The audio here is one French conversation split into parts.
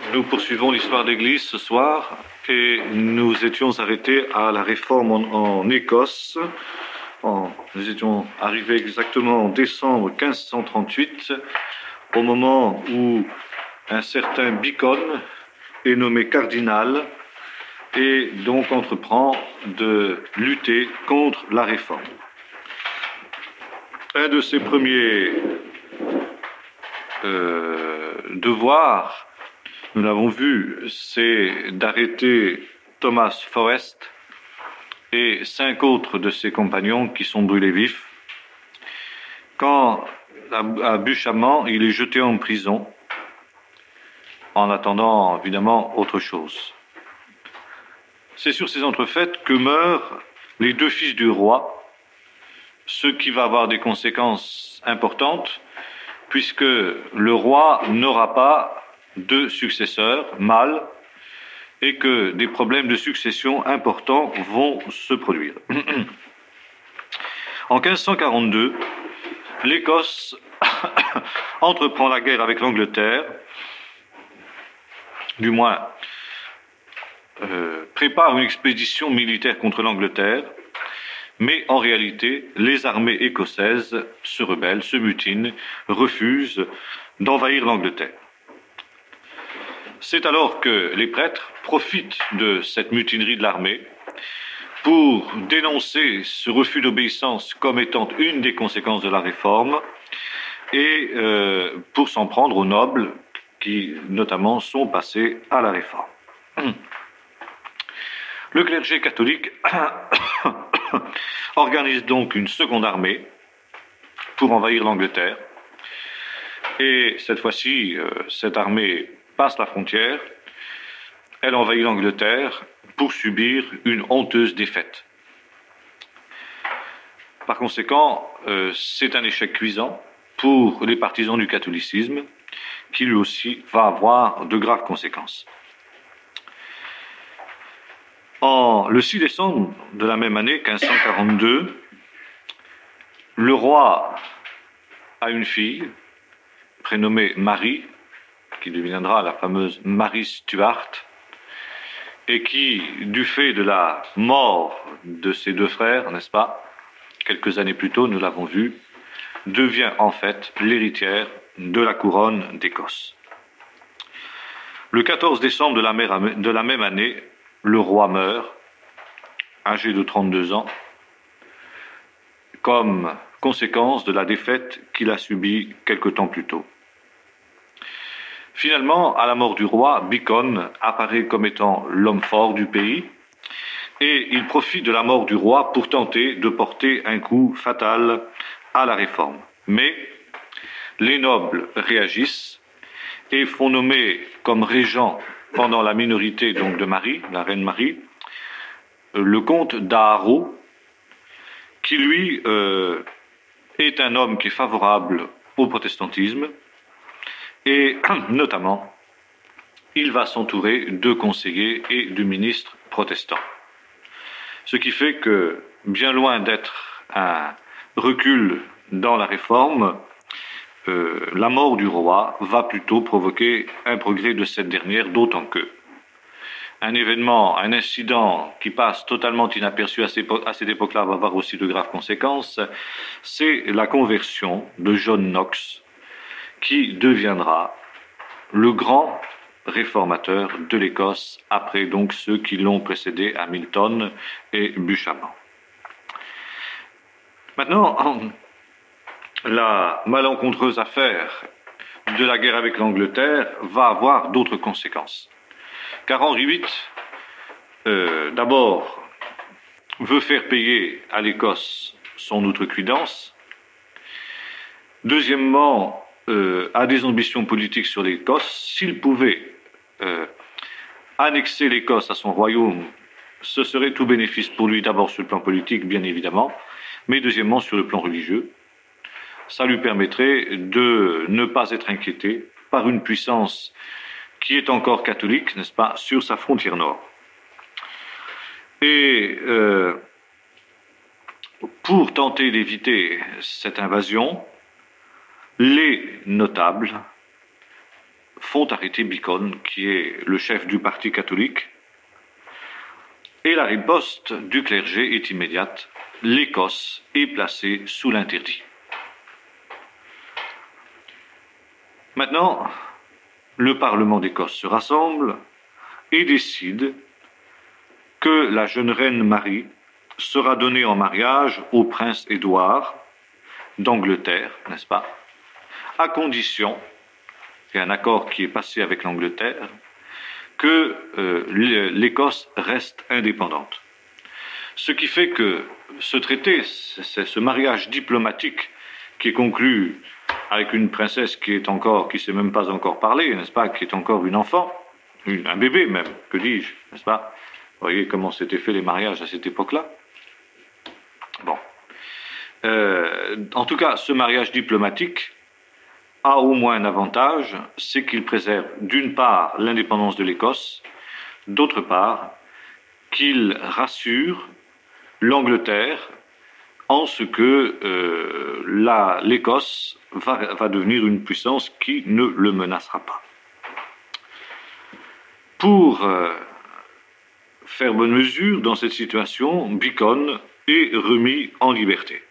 Nous poursuivons l'histoire d'Église ce soir et nous étions arrêtés à la réforme en Écosse. Nous étions arrivés exactement en décembre 1538, au moment où un certain Bacon est nommé cardinal et donc entreprend de lutter contre la réforme. Un de ses premiers devoirs, nous l'avons vu, c'est d'arrêter Thomas Forrest et 5 autres de ses compagnons qui sont brûlés vifs. Quand, à Buchanan, il est jeté en prison, en attendant évidemment autre chose. C'est sur ces entrefaites que meurent les 2 fils du roi, ce qui va avoir des conséquences importantes, puisque le roi n'aura pas de successeurs mâles et que des problèmes de succession importants vont se produire. En 1542, l'Écosse entreprend la guerre avec l'Angleterre, du moins prépare une expédition militaire contre l'Angleterre, mais en réalité, les armées écossaises se rebellent, se mutinent, refusent d'envahir l'Angleterre. C'est alors que les prêtres profitent de cette mutinerie de l'armée pour dénoncer ce refus d'obéissance comme étant une des conséquences de la réforme et pour s'en prendre aux nobles qui, notamment, sont passés à la réforme. Le clergé catholique organise donc une seconde armée pour envahir l'Angleterre. Et cette fois-ci, cette armée passe la frontière, elle envahit l'Angleterre pour subir une honteuse défaite. Par conséquent, c'est un échec cuisant pour les partisans du catholicisme, qui lui aussi va avoir de graves conséquences. Le 6 décembre de la même année, 1542, le roi a une fille prénommée Marie, qui deviendra la fameuse Marie Stuart, et qui, du fait de la mort de ses 2 frères, n'est-ce pas, quelques années plus tôt, nous l'avons vu, devient en fait l'héritière de la couronne d'Écosse. Le 14 décembre de la même année, le roi meurt, âgé de 32 ans, comme conséquence de la défaite qu'il a subie quelque temps plus tôt. Finalement, à la mort du roi, Bacon apparaît comme étant l'homme fort du pays et il profite de la mort du roi pour tenter de porter un coup fatal à la réforme. Mais les nobles réagissent et font nommer comme régent pendant la minorité donc de Marie, la reine Marie, le comte d'Aaro, qui lui est un homme qui est favorable au protestantisme. Et notamment, il va s'entourer de conseillers et de ministres protestants. Ce qui fait que, bien loin d'être un recul dans la réforme, la mort du roi va plutôt provoquer un progrès de cette dernière, d'autant que un événement, un incident qui passe totalement inaperçu à cette époque-là va avoir aussi de graves conséquences, c'est la conversion de John Knox, qui deviendra le grand réformateur de l'Écosse, après donc ceux qui l'ont précédé, Hamilton et Buchanan. Maintenant, la malencontreuse affaire de la guerre avec l'Angleterre va avoir d'autres conséquences. Car Henri VIII, d'abord, veut faire payer à l'Écosse son outrecuidance. Deuxièmement, a des ambitions politiques sur l'Écosse. S'il pouvait annexer l'Écosse à son royaume, ce serait tout bénéfice pour lui, d'abord sur le plan politique, bien évidemment, mais deuxièmement sur le plan religieux. Ça lui permettrait de ne pas être inquiété par une puissance qui est encore catholique, n'est-ce pas, sur sa frontière nord. Et pour tenter d'éviter cette invasion, les notables font arrêter Bacon, qui est le chef du parti catholique, et la riposte du clergé est immédiate. L'Écosse est placée sous l'interdit. Maintenant, le Parlement d'Écosse se rassemble et décide que la jeune reine Marie sera donnée en mariage au prince Édouard d'Angleterre, n'est-ce pas, à condition, il y a un accord qui est passé avec l'Angleterre, que l'Écosse reste indépendante. Ce qui fait que ce traité, c'est ce mariage diplomatique qui est conclu avec une princesse qui ne sait même pas encore parler, n'est-ce pas, qui est encore une enfant, un bébé même, que dis-je, n'est-ce pas? Vous voyez comment s'étaient faits les mariages à cette époque-là. Bon. En tout cas, ce mariage diplomatique a au moins un avantage, c'est qu'il préserve d'une part l'indépendance de l'Écosse, d'autre part qu'il rassure l'Angleterre en ce que l'Écosse va devenir une puissance qui ne le menacera pas. Pour faire bonne mesure dans cette situation, Bacon est remis en liberté.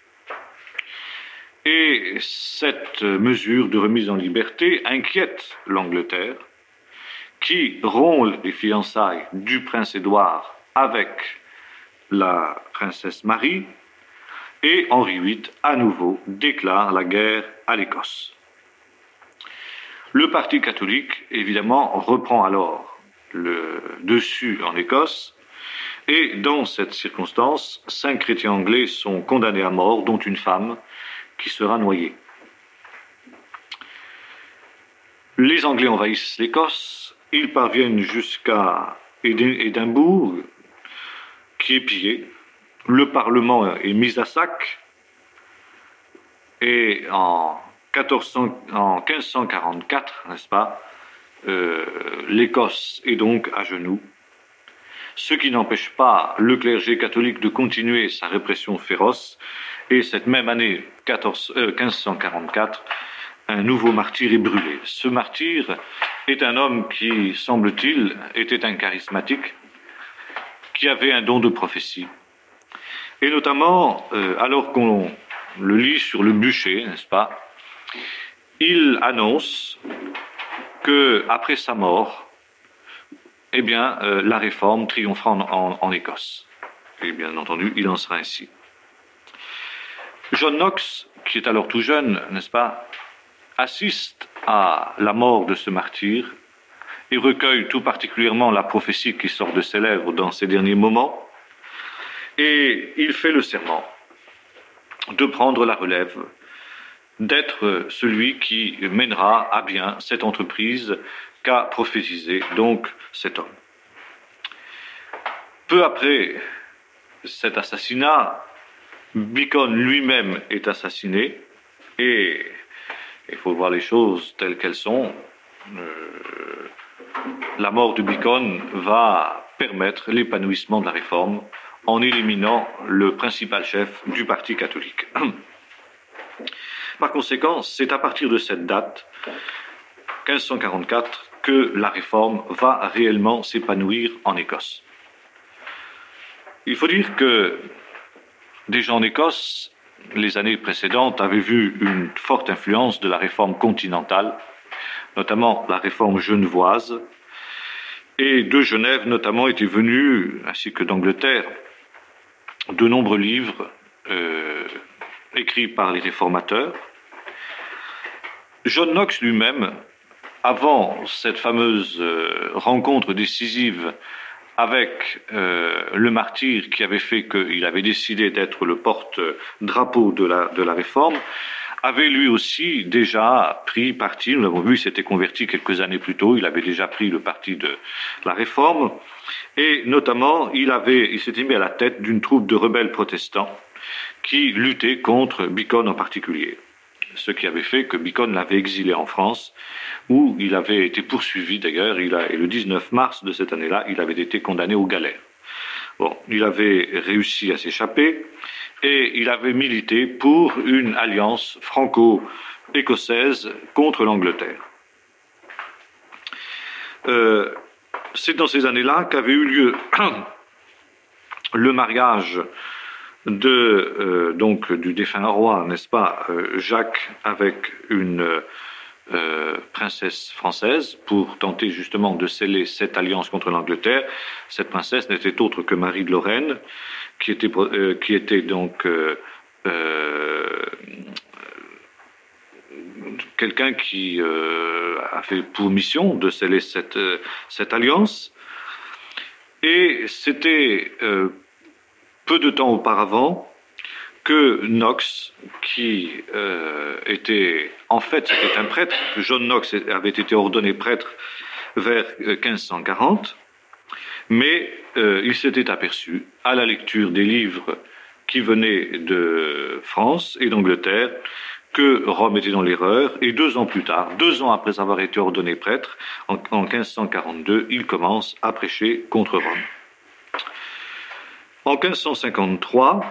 Et cette mesure de remise en liberté inquiète l'Angleterre, qui rompt les fiançailles du prince Édouard avec la princesse Marie, et Henri VIII, à nouveau, déclare la guerre à l'Écosse. Le parti catholique, évidemment, reprend alors le dessus en Écosse, et dans cette circonstance, 5 chrétiens anglais sont condamnés à mort, dont une femme qui sera noyée. Les Anglais envahissent l'Écosse, ils parviennent jusqu'à Édimbourg, qui est pillé. Le Parlement est mis à sac, et en 1544, n'est-ce pas, l'Écosse est donc à genoux, ce qui n'empêche pas le clergé catholique de continuer sa répression féroce, et cette même année, 1544, un nouveau martyr est brûlé. Ce martyr est un homme qui, semble-t-il, était un charismatique, qui avait un don de prophétie. Et notamment, alors qu'on le lit sur le bûcher, n'est-ce pas, il annonce que après sa mort, eh bien, la réforme triomphera en Écosse. Et bien entendu, il en sera ainsi. John Knox, qui est alors tout jeune, n'est-ce pas, assiste à la mort de ce martyr et recueille tout particulièrement la prophétie qui sort de ses lèvres dans ces derniers moments, et il fait le serment de prendre la relève, d'être celui qui mènera à bien cette entreprise qu'a prophétisé donc cet homme. Peu après cet assassinat, Bacon lui-même est assassiné, et il faut voir les choses telles qu'elles sont. La mort de Bacon va permettre l'épanouissement de la réforme en éliminant le principal chef du parti catholique. Par conséquent, c'est à partir de cette date, 1544, que la réforme va réellement s'épanouir en Écosse. Il faut dire que déjà en Écosse, les années précédentes avaient vu une forte influence de la réforme continentale, notamment la réforme genevoise, et de Genève notamment étaient venus, ainsi que d'Angleterre, de nombreux livres écrits par les réformateurs. John Knox lui-même, avant cette fameuse rencontre décisive avec le martyr qui avait fait qu'il avait décidé d'être le porte-drapeau de la réforme, avait lui aussi déjà pris parti, nous l'avons vu, il s'était converti quelques années plus tôt, il avait déjà pris le parti de la réforme, et notamment il s'était mis à la tête d'une troupe de rebelles protestants qui luttaient contre Bacon en particulier. Ce qui avait fait que Bacon l'avait exilé en France, où il avait été poursuivi d'ailleurs, et le 19 mars de cette année-là, il avait été condamné aux galères. Bon, il avait réussi à s'échapper, et il avait milité pour une alliance franco-écossaise contre l'Angleterre. C'est dans ces années-là qu'avait eu lieu le mariage donc du défunt roi, n'est-ce pas, Jacques, avec une princesse française, pour tenter justement de sceller cette alliance contre l'Angleterre. Cette princesse n'était autre que Marie de Lorraine, qui était donc quelqu'un qui a fait pour mission de sceller cette alliance. Et c'était peu de temps auparavant que Knox, qui était un prêtre, John Knox avait été ordonné prêtre vers 1540, mais il s'était aperçu, à la lecture des livres qui venaient de France et d'Angleterre, que Rome était dans l'erreur, et 2 ans plus tard, 2 ans après avoir été ordonné prêtre, en 1542, il commence à prêcher contre Rome. En 1543,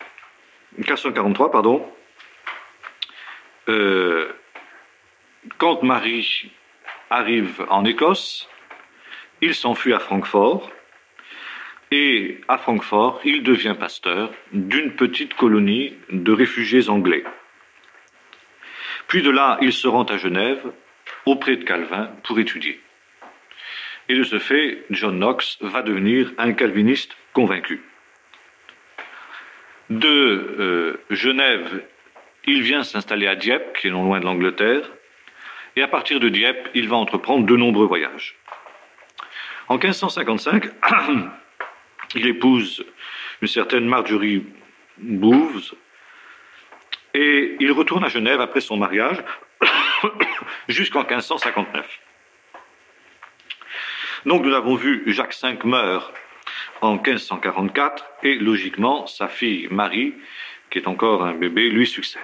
quand Marie arrive en Écosse, il s'enfuit à Francfort, et à Francfort, il devient pasteur d'une petite colonie de réfugiés anglais. Puis de là, il se rend à Genève, auprès de Calvin, pour étudier. Et de ce fait, John Knox va devenir un calviniste convaincu. De Genève, il vient s'installer à Dieppe, qui est non loin de l'Angleterre, et à partir de Dieppe, il va entreprendre de nombreux voyages. En 1555, il épouse une certaine Marjorie Bowes, et il retourne à Genève après son mariage jusqu'en 1559. Donc nous l'avons vu, Jacques V meurt en 1544 et logiquement sa fille Marie, qui est encore un bébé, lui succède.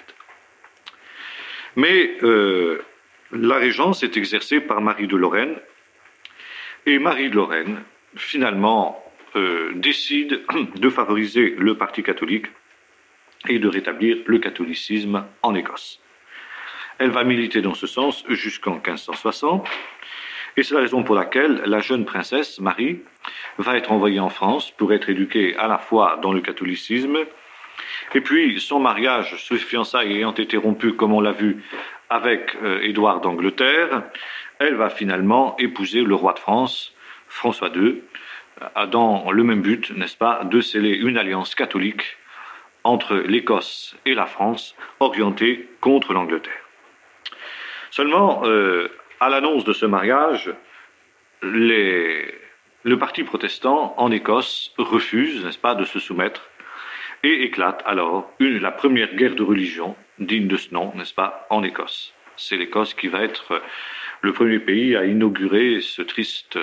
Mais la régence est exercée par Marie de Lorraine, et Marie de Lorraine finalement décide de favoriser le parti catholique et de rétablir le catholicisme en Écosse. Elle va militer dans ce sens jusqu'en 1560, et c'est la raison pour laquelle la jeune princesse, Marie, va être envoyée en France pour être éduquée à la fois dans le catholicisme, et puis son mariage, ses fiançailles ayant été rompues, comme on l'a vu, avec Édouard d'Angleterre, elle va finalement épouser le roi de France, François II, dans le même but, n'est-ce pas, de sceller une alliance catholique entre l'Écosse et la France, orientée contre l'Angleterre. Seulement, à l'annonce de ce mariage, le parti protestant en Écosse refuse, n'est-ce pas, de se soumettre, et éclate alors la première guerre de religion, digne de ce nom, n'est-ce pas, en Écosse. C'est l'Écosse qui va être le premier pays à inaugurer cette triste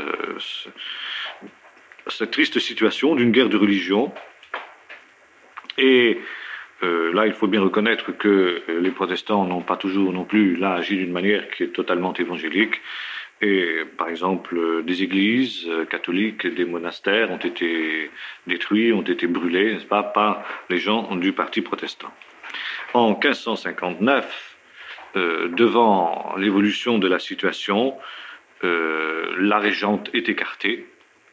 situation d'une guerre de religion. Et là, il faut bien reconnaître que les protestants n'ont pas toujours non plus là agi d'une manière qui est totalement évangélique. Et par exemple, des églises catholiques, des monastères ont été détruits, ont été brûlés, n'est-ce pas, par les gens du parti protestant. En 1559, devant l'évolution de la situation, la régente est écartée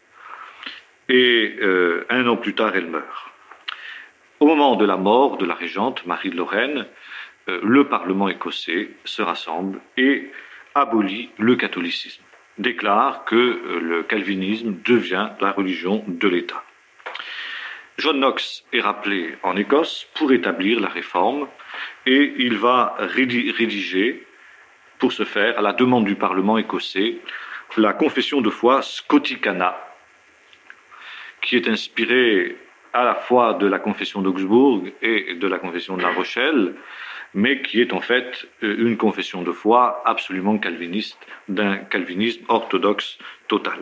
et 1 an plus tard, elle meurt. Au moment de la mort de la régente, Marie de Lorraine, le Parlement écossais se rassemble et abolit le catholicisme, déclare que le calvinisme devient la religion de l'État. John Knox est rappelé en Écosse pour établir la réforme et il va rédiger, pour ce faire, à la demande du Parlement écossais, la confession de foi Scoticana, qui est inspirée à la fois de la confession d'Augsbourg et de la confession de La Rochelle, mais qui est en fait une confession de foi absolument calviniste, d'un calvinisme orthodoxe total.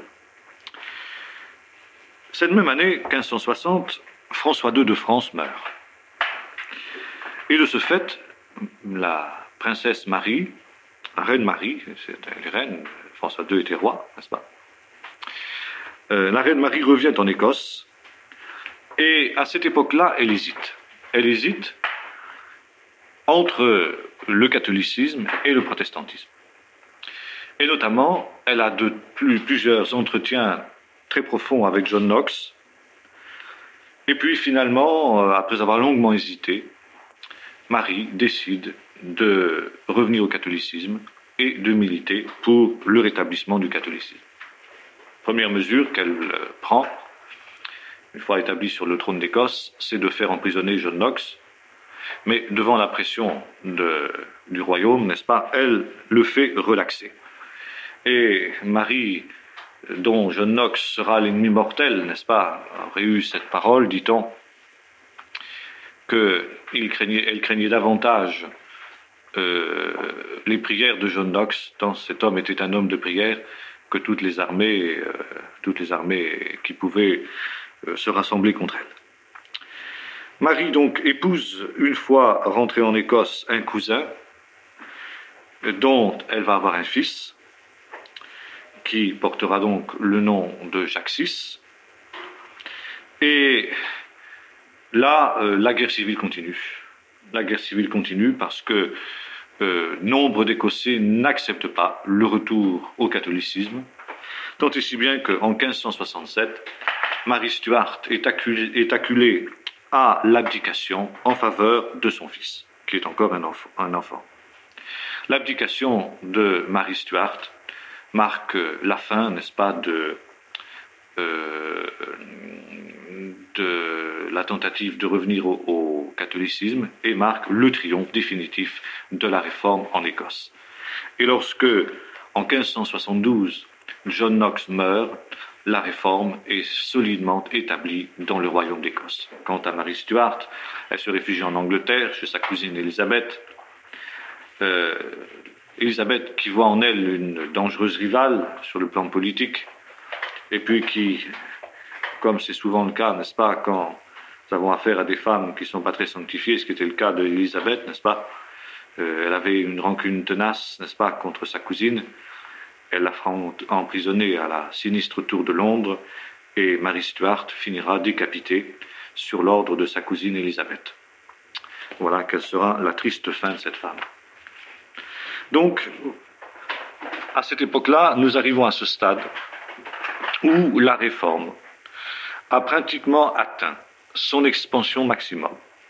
Cette même année, 1560, François II de France meurt. Et de ce fait, la princesse Marie, la reine Marie, c'est les reines, François II était roi, n'est-ce pas? La reine Marie revient en Écosse, et à cette époque-là, elle hésite. Elle hésite entre le catholicisme et le protestantisme. Et notamment, elle a plusieurs entretiens très profonds avec John Knox. Et puis finalement, après avoir longuement hésité, Marie décide de revenir au catholicisme et de militer pour le rétablissement du catholicisme. Première mesure qu'elle prend, une fois établie sur le trône d'Écosse, c'est de faire emprisonner John Knox. Mais devant la pression du royaume, n'est-ce pas, elle le fait relaxer. Et Marie, dont John Knox sera l'ennemi mortel, n'est-ce pas, aurait eu cette parole, dit-on, qu'elle craignait davantage les prières de John Knox, tant cet homme était un homme de prière, que toutes les armées qui pouvaient se rassembler contre elle. Marie donc épouse, une fois rentrée en Écosse, un cousin dont elle va avoir un fils qui portera donc le nom de Jacques VI. Et là, la guerre civile continue. La guerre civile continue parce que nombre d'Écossais n'acceptent pas le retour au catholicisme, tant et si bien qu'en 1567, Marie Stuart est acculée à l'abdication en faveur de son fils, qui est encore un enfant. L'abdication de Marie Stuart marque la fin, n'est-ce pas, de la tentative de revenir au catholicisme et marque le triomphe définitif de la réforme en Écosse. Et lorsque, en 1572, John Knox meurt, la réforme est solidement établie dans le royaume d'Écosse. Quant à Marie Stuart, elle se réfugie en Angleterre chez sa cousine Élisabeth. Élisabeth qui voit en elle une dangereuse rivale sur le plan politique, et puis qui, comme c'est souvent le cas, n'est-ce pas, quand nous avons affaire à des femmes qui ne sont pas très sanctifiées, ce qui était le cas d'Élisabeth, n'est-ce pas, elle avait une rancune tenace, n'est-ce pas, contre sa cousine. Elle la fera emprisonner à la sinistre tour de Londres, et Marie Stuart finira décapitée sur l'ordre de sa cousine Élisabeth. Voilà quelle sera la triste fin de cette femme. Donc, à cette époque-là, nous arrivons à ce stade où la réforme a pratiquement atteint son expansion maximum.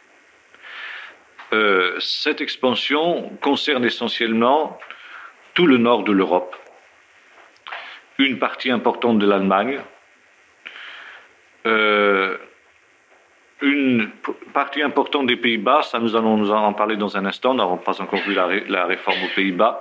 Cette expansion concerne essentiellement tout le nord de l'Europe, une partie importante de l'Allemagne, une partie importante des Pays-Bas, ça nous allons nous en parler dans un instant, nous n'avons pas encore vu la réforme aux Pays-Bas,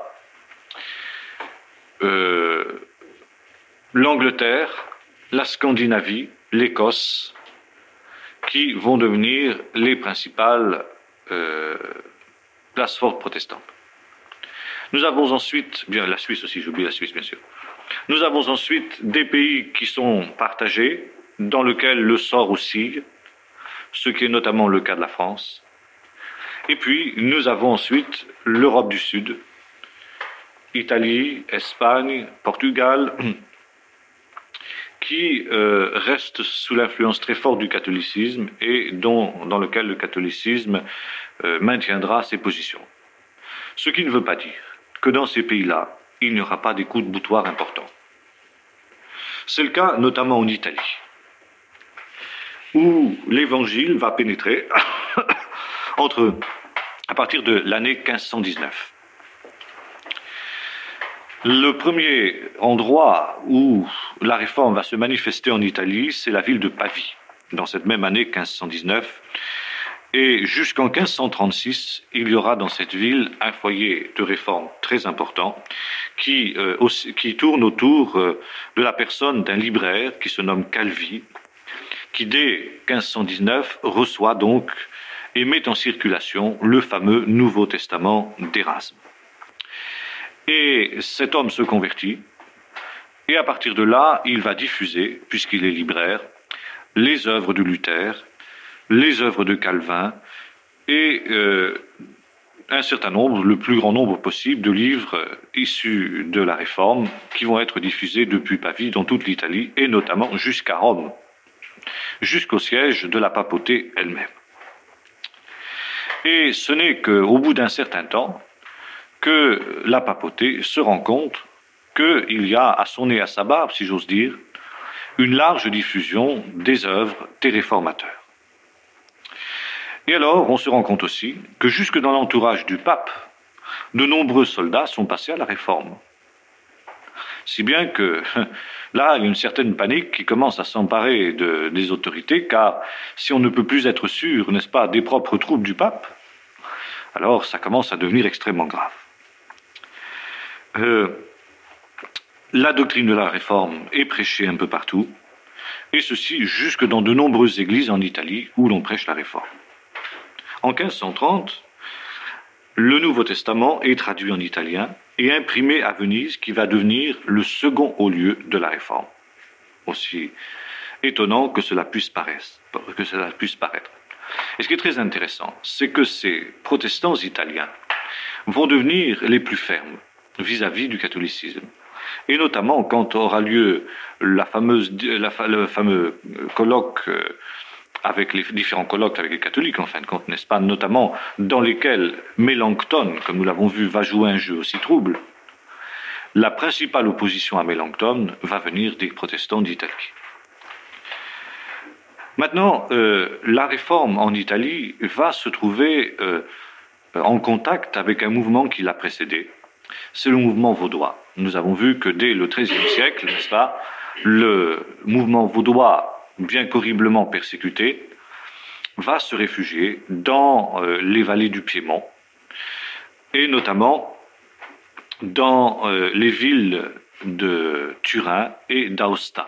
l'Angleterre, la Scandinavie, l'Écosse, qui vont devenir les principales places fortes protestantes. Nous avons ensuite, bien la Suisse aussi, j'oublie la Suisse bien sûr. Nous avons ensuite des pays qui sont partagés, dans lesquels le sort oscille, ce qui est notamment le cas de la France. Et puis, nous avons ensuite l'Europe du Sud, Italie, Espagne, Portugal, qui restent sous l'influence très forte du catholicisme et dans lequel le catholicisme maintiendra ses positions. Ce qui ne veut pas dire que dans ces pays-là, il n'y aura pas des coups de boutoir importants. C'est le cas notamment en Italie, où l'évangile va pénétrer à partir de l'année 1519. Le premier endroit où la réforme va se manifester en Italie, c'est la ville de Pavie, dans cette même année 1519. Et jusqu'en 1536, il y aura dans cette ville un foyer de réforme très important qui tourne autour de la personne d'un libraire qui se nomme Calvi, qui dès 1519 reçoit donc et met en circulation le fameux Nouveau Testament d'Érasme. Et cet homme se convertit, et à partir de là, il va diffuser, puisqu'il est libraire, les œuvres de Luther, les œuvres de Calvin, et un certain nombre, le plus grand nombre possible, de livres issus de la Réforme, qui vont être diffusés depuis Pavie dans toute l'Italie, et notamment jusqu'à Rome, jusqu'au siège de la papauté elle-même. Et ce n'est qu'au bout d'un certain temps que la papauté se rend compte qu'il y a à son nez, à sa barbe, si j'ose dire, une large diffusion des œuvres des réformateurs. Et alors, on se rend compte aussi que jusque dans l'entourage du pape, de nombreux soldats sont passés à la réforme. Si bien que là, il y a une certaine panique qui commence à s'emparer des autorités, car si on ne peut plus être sûr, n'est-ce pas, des propres troupes du pape, alors ça commence à devenir extrêmement grave. La doctrine de la réforme est prêchée un peu partout, et ceci jusque dans de nombreuses églises en Italie où l'on prêche la réforme. En 1530, le Nouveau Testament est traduit en italien et imprimé à Venise, qui va devenir le second haut lieu de la réforme. Aussi étonnant que cela puisse paraître. Et ce qui est très intéressant, c'est que ces protestants italiens vont devenir les plus fermes vis-à-vis du catholicisme. Et notamment quand aura lieu le fameux colloque avec les différents colloques avec les catholiques, en fin de compte, n'est-ce pas, notamment dans lesquels Mélenchon, comme nous l'avons vu, va jouer un jeu aussi trouble. La principale opposition à Mélenchon va venir des protestants d'Italie. Maintenant, la réforme en Italie va se trouver en contact avec un mouvement qui l'a précédé. C'est le mouvement vaudois. Nous avons vu que dès le XIIIe siècle, n'est-ce pas, le mouvement vaudois, bien qu'horriblement persécuté, va se réfugier dans les vallées du Piémont, et notamment dans les villes de Turin et d'Aosta.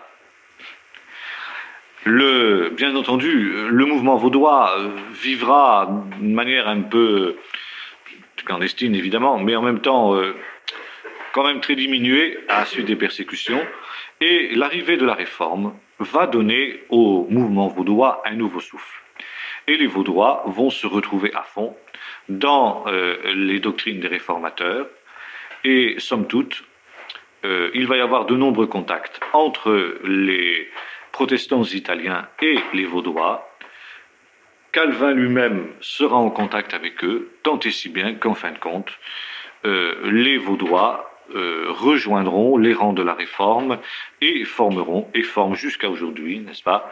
Bien entendu, le mouvement vaudois vivra d'une manière un peu clandestine, évidemment, mais en même temps quand même très diminuée à la suite des persécutions, et l'arrivée de la réforme va donner au mouvement vaudois un nouveau souffle. Et les Vaudois vont se retrouver à fond dans les doctrines des réformateurs, et somme toute, il va y avoir de nombreux contacts entre les protestants italiens et les Vaudois. Calvin lui-même sera en contact avec eux, tant et si bien qu'en fin de compte, les Vaudois rejoindront les rangs de la Réforme et forment jusqu'à aujourd'hui, n'est-ce pas,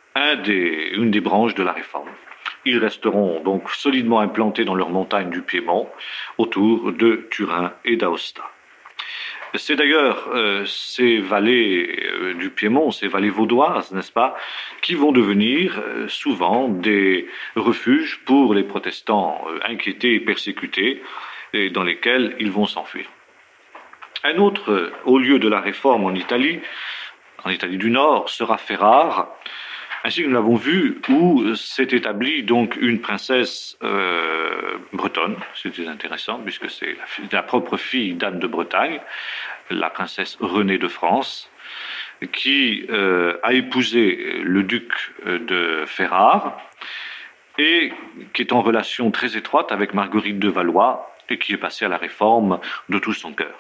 une des branches de la Réforme. Ils resteront donc solidement implantés dans leurs montagnes du Piémont, autour de Turin et d'Aosta. C'est d'ailleurs ces vallées du Piémont, ces vallées vaudoises, n'est-ce pas, qui vont devenir souvent des refuges pour les protestants inquiétés et persécutés, et dans lesquels ils vont s'enfuir. Un autre haut lieu de la Réforme en Italie du Nord, sera Ferrare, ainsi que nous l'avons vu, où s'est établie donc une princesse bretonne. C'était intéressant, puisque c'est la propre fille d'Anne de Bretagne, la princesse Renée de France, qui a épousé le duc de Ferrare, et qui est en relation très étroite avec Marguerite de Valois, et qui est passée à la Réforme de tout son cœur.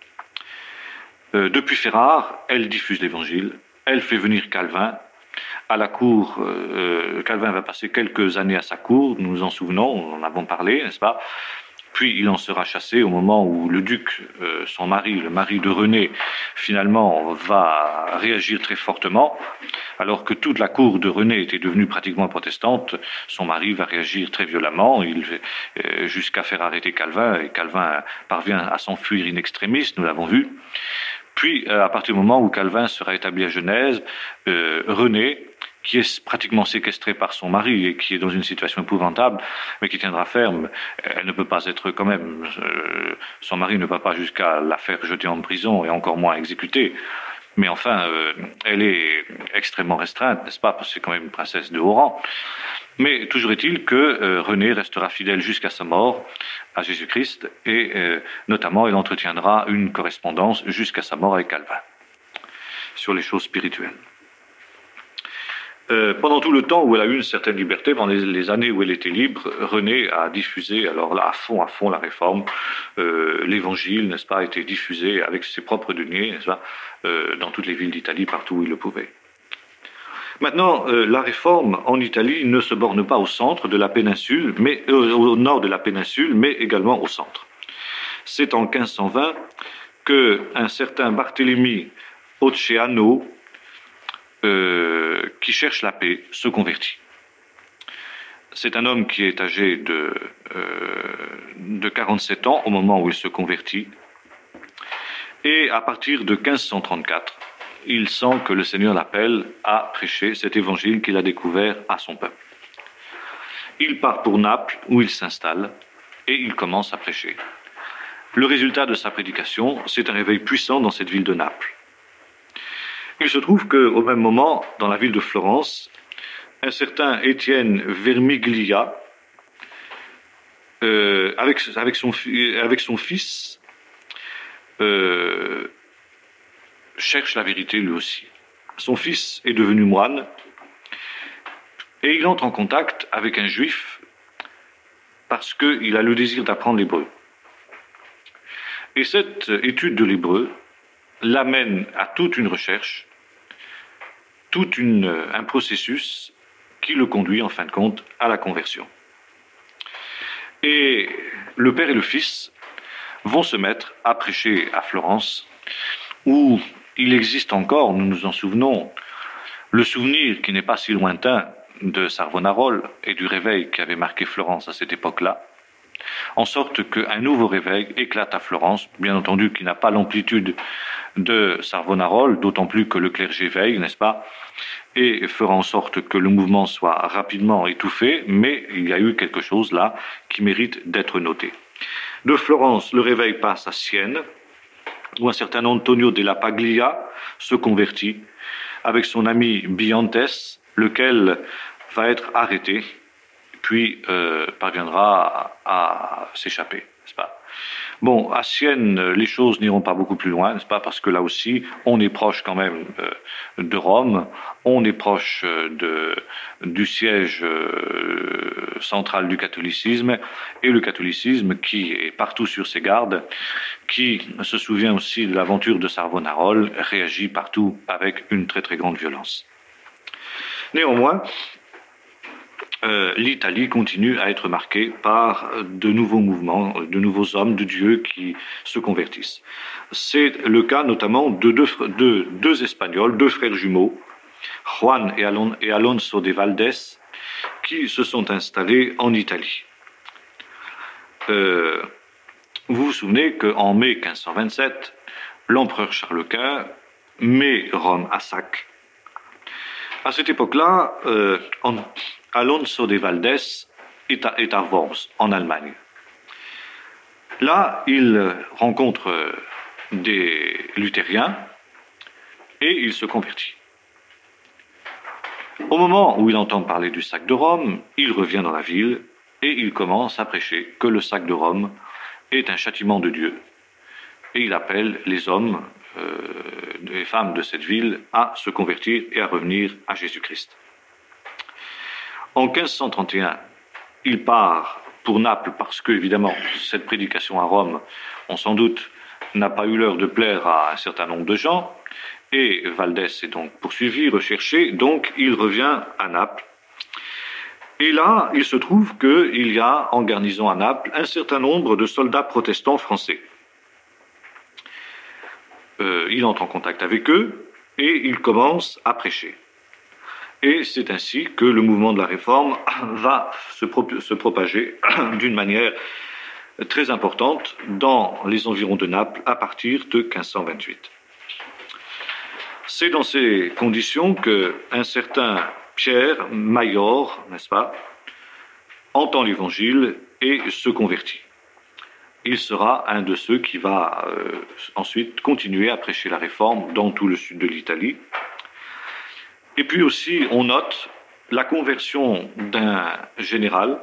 Depuis Ferrare, elle diffuse l'Évangile, elle fait venir Calvin à la cour. Calvin va passer quelques années à sa cour, nous nous en souvenons, nous en avons parlé, n'est-ce pas? Puis il en sera chassé au moment où le duc, son mari, le mari de Renée, finalement va réagir très fortement. Alors que toute la cour de Renée était devenue pratiquement protestante, son mari va réagir très violemment, jusqu'à faire arrêter Calvin, et Calvin parvient à s'enfuir in extremis, nous l'avons vu. Puis, à partir du moment où Calvin sera établi à Genèse, Renée, qui est pratiquement séquestrée par son mari et qui est dans une situation épouvantable, mais qui tiendra ferme, elle ne peut pas être quand même, son mari ne va pas jusqu'à la faire jeter en prison et encore moins exécuter. Mais enfin, elle est extrêmement restreinte, n'est-ce pas, parce que c'est quand même une princesse de haut rang. Mais toujours est-il que Renée restera fidèle jusqu'à sa mort à Jésus-Christ, et notamment elle entretiendra une correspondance jusqu'à sa mort avec Calvin sur les choses spirituelles. Pendant tout le temps où elle a eu une certaine liberté, pendant les années où elle était libre, Renée a diffusé, alors là, à fond la Réforme, l'Évangile, n'est-ce pas, a été diffusé avec ses propres deniers, n'est-ce pas, dans toutes les villes d'Italie, partout où il le pouvait. Maintenant, la Réforme en Italie ne se borne pas au centre de la péninsule, mais au nord de la péninsule, mais également au centre. C'est en 1520 qu'un certain Barthélemy Oceano, qui cherche la paix, se convertit. C'est un homme qui est âgé de 47 ans au moment où il se convertit. Et à partir de 1534, il sent que le Seigneur l'appelle à prêcher cet évangile qu'il a découvert à son peuple. Il part pour Naples, où il s'installe, et il commence à prêcher. Le résultat de sa prédication, c'est un réveil puissant dans cette ville de Naples. Il se trouve qu'au même moment, dans la ville de Florence, un certain Étienne Vermiglia, avec son fils, cherche la vérité lui aussi. Son fils est devenu moine, et il entre en contact avec un juif parce qu'il a le désir d'apprendre l'hébreu. Et cette étude de l'hébreu l'amène à toute une recherche, un processus qui le conduit en fin de compte à la conversion. Et le père et le fils vont se mettre à prêcher à Florence, où il existe encore, nous nous en souvenons, le souvenir qui n'est pas si lointain de Savonarole et du réveil qui avait marqué Florence à cette époque-là, en sorte qu'un nouveau réveil éclate à Florence, bien entendu qui n'a pas l'amplitude de Savonarole, d'autant plus que le clergé veille, n'est-ce pas, et fera en sorte que le mouvement soit rapidement étouffé, mais il y a eu quelque chose là qui mérite d'être noté. De Florence, le réveil passe à Sienne, où un certain Antonio della Paglia se convertit avec son ami Biantes, lequel va être arrêté, puis parviendra à s'échapper, n'est-ce pas? Bon, à Sienne, les choses n'iront pas beaucoup plus loin, n'est-ce pas? Parce que là aussi, on est proche quand même de Rome, on est proche du siège central du catholicisme, et le catholicisme qui est partout sur ses gardes, qui se souvient aussi de l'aventure de Savonarole, réagit partout avec une très très grande violence. Néanmoins, l'Italie continue à être marquée par de nouveaux mouvements, de nouveaux hommes de Dieu qui se convertissent. C'est le cas notamment de deux Espagnols, deux frères jumeaux, Juan et Alonso de Valdés, qui se sont installés en Italie. Vous vous souvenez qu'en mai 1527, l'empereur Charles Quint met Rome à sac. À cette époque-là, Alonso de Valdés est à Worms, en Allemagne. Là, il rencontre des luthériens et il se convertit. Au moment où il entend parler du sac de Rome, il revient dans la ville et il commence à prêcher que le sac de Rome est un châtiment de Dieu. Et il appelle les hommes, les femmes de cette ville à se convertir et à revenir à Jésus-Christ. En 1531, il part pour Naples parce que, évidemment, cette prédication à Rome, on sans doute, n'a pas eu l'heure de plaire à un certain nombre de gens, et Valdés est donc poursuivi, recherché, donc il revient à Naples. Et là, il se trouve qu'il y a en garnison à Naples un certain nombre de soldats protestants français. Il entre en contact avec eux et il commence à prêcher. Et c'est ainsi que le mouvement de la Réforme va se propager d'une manière très importante dans les environs de Naples à partir de 1528. C'est dans ces conditions qu'un certain Pierre Maillor, n'est-ce pas, entend l'Évangile et se convertit. Il sera un de ceux qui va ensuite continuer à prêcher la Réforme dans tout le sud de l'Italie. Et puis aussi, on note la conversion d'un général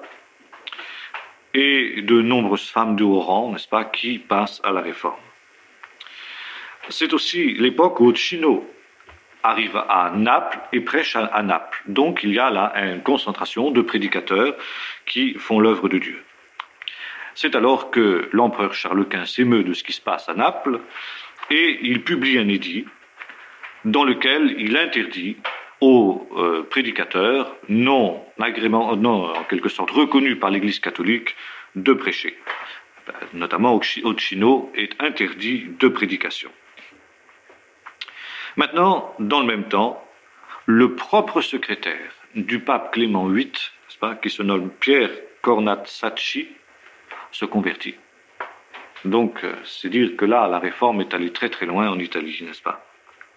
et de nombreuses femmes de haut rang, n'est-ce pas, qui passent à la Réforme. C'est aussi l'époque où Chino arrive à Naples et prêche à Naples. Donc il y a là une concentration de prédicateurs qui font l'œuvre de Dieu. C'est alors que l'empereur Charles Quint s'émeut de ce qui se passe à Naples et il publie un édit dans lequel il interdit aux prédicateurs non en quelque sorte reconnus par l'Église catholique de prêcher. notamment au Chino, est interdit de prédication. Maintenant, dans le même temps, le propre secrétaire du pape Clément VIII, n'est-ce pas, qui se nomme Pierre Cornat-Sacchi, se convertit. Donc, c'est dire que là, la réforme est allée très très loin en Italie, n'est-ce pas?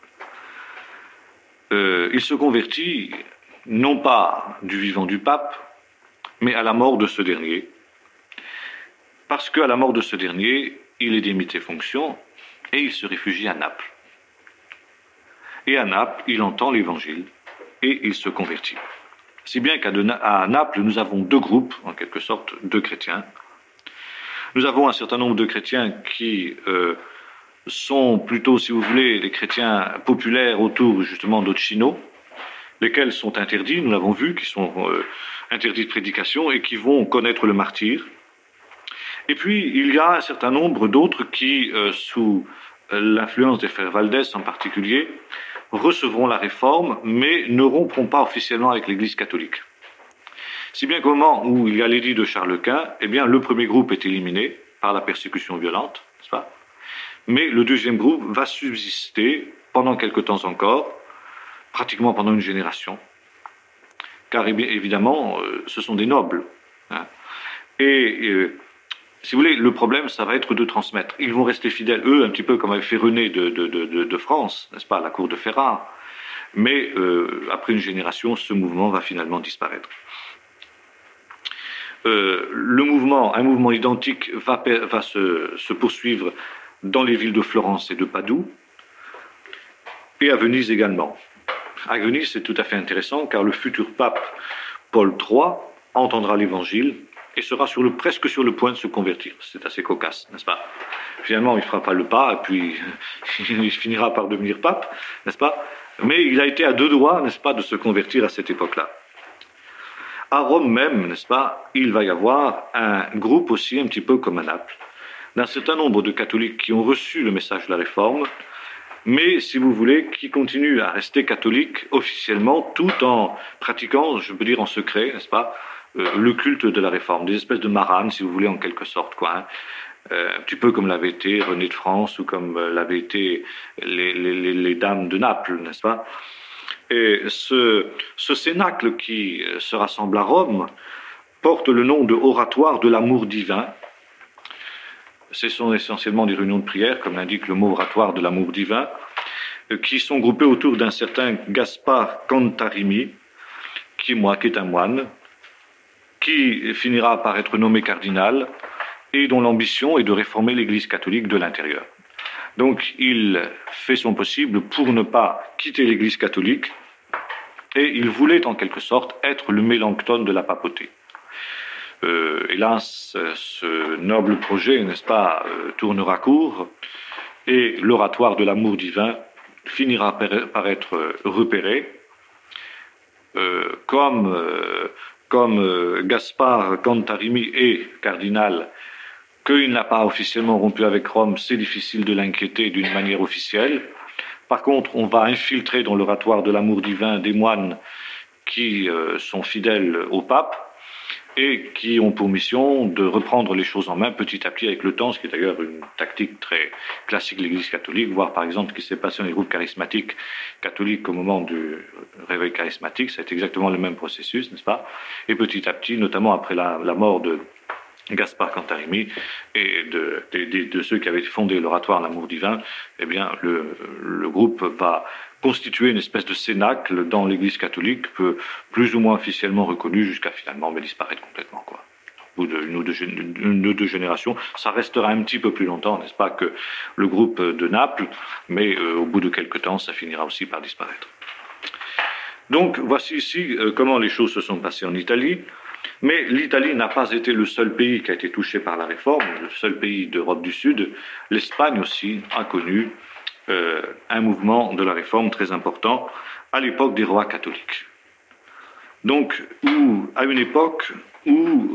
Il se convertit non pas du vivant du pape, mais à la mort de ce dernier, parce qu'à la mort de ce dernier, il est démis de ses fonctions et il se réfugie à Naples. Et à Naples, il entend l'Évangile et il se convertit. Si bien qu'à Naples, nous avons deux groupes, en quelque sorte, de chrétiens. Nous avons un certain nombre de chrétiens qui sont plutôt, si vous voulez, des chrétiens populaires autour justement d'Occhino, lesquels sont interdits, nous l'avons vu, qui sont interdits de prédication et qui vont connaître le martyre. Et puis, il y a un certain nombre d'autres qui, sous l'influence des frères Valdès en particulier, recevront la réforme, mais ne rompront pas officiellement avec l'Église catholique. Si bien qu'au moment où il y a l'édit de Charles Quint, eh bien, le premier groupe est éliminé par la persécution violente, n'est-ce pas? Mais le deuxième groupe va subsister pendant quelque temps encore, pratiquement pendant une génération, car évidemment, ce sont des nobles. Hein. Et si vous voulez, le problème, ça va être de transmettre. Ils vont rester fidèles, eux, un petit peu comme avait fait René de France, n'est-ce pas, à la cour de Ferrare. Mais après une génération, ce mouvement va finalement disparaître. Un mouvement identique va se poursuivre dans les villes de Florence et de Padoue, et à Venise également. À Venise, c'est tout à fait intéressant, car le futur pape Paul III entendra l'Évangile et sera presque sur le point de se convertir. C'est assez cocasse, n'est-ce pas? Finalement, il ne fera pas le pas, et puis il finira par devenir pape, n'est-ce pas? Mais il a été à deux doigts, n'est-ce pas, de se convertir à cette époque-là. À Rome même, n'est-ce pas, il va y avoir un groupe aussi, un petit peu comme à Naples, d'un certain nombre de catholiques qui ont reçu le message de la Réforme, mais, si vous voulez, qui continuent à rester catholiques officiellement, tout en pratiquant, je peux dire en secret, n'est-ce pas, le culte de la Réforme, des espèces de maranes, si vous voulez, en quelque sorte, quoi. Hein. Un petit peu comme l'avait été René de France ou comme l'avaient été les dames de Naples, n'est-ce pas? Et ce cénacle qui se rassemble à Rome porte le nom de oratoire de l'amour divin. Ce sont essentiellement des réunions de prière, comme l'indique le mot oratoire de l'amour divin, qui sont groupées autour d'un certain Gaspard Cantarimi, qui est un moine, qui finira par être nommé cardinal et dont l'ambition est de réformer l'Église catholique de l'intérieur. Donc il fait son possible pour ne pas quitter l'Église catholique et il voulait en quelque sorte être le Mélenchon de la papauté. Hélas, ce noble projet, n'est-ce pas, tournera court et l'oratoire de l'amour divin finira par être repéré comme Gaspard Cantarimi est cardinal, qu'il n'a pas officiellement rompu avec Rome, c'est difficile de l'inquiéter d'une manière officielle. Par contre, on va infiltrer dans l'oratoire de l'amour divin des moines qui sont fidèles au pape et qui ont pour mission de reprendre les choses en main petit à petit avec le temps, ce qui est d'ailleurs une tactique très classique de l'Église catholique, voir par exemple ce qui s'est passé dans les groupes charismatiques catholiques au moment du réveil charismatique, c'est exactement le même processus, n'est-ce pas? Et petit à petit, notamment après la mort de Gaspard Cantarimi et de ceux qui avaient fondé l'oratoire L'amour divin, eh bien le groupe va constituer une espèce de cénacle dans l'Église catholique, plus ou moins officiellement reconnu, jusqu'à finalement disparaître complètement, quoi. Au bout d'une ou deux générations, ça restera un petit peu plus longtemps, n'est-ce pas, que le groupe de Naples, mais au bout de quelques temps, ça finira aussi par disparaître. Donc voici ici comment les choses se sont passées en Italie. Mais l'Italie n'a pas été le seul pays qui a été touché par la réforme, le seul pays d'Europe du Sud. L'Espagne aussi a connu un mouvement de la réforme très important à l'époque des rois catholiques. Donc, à une époque où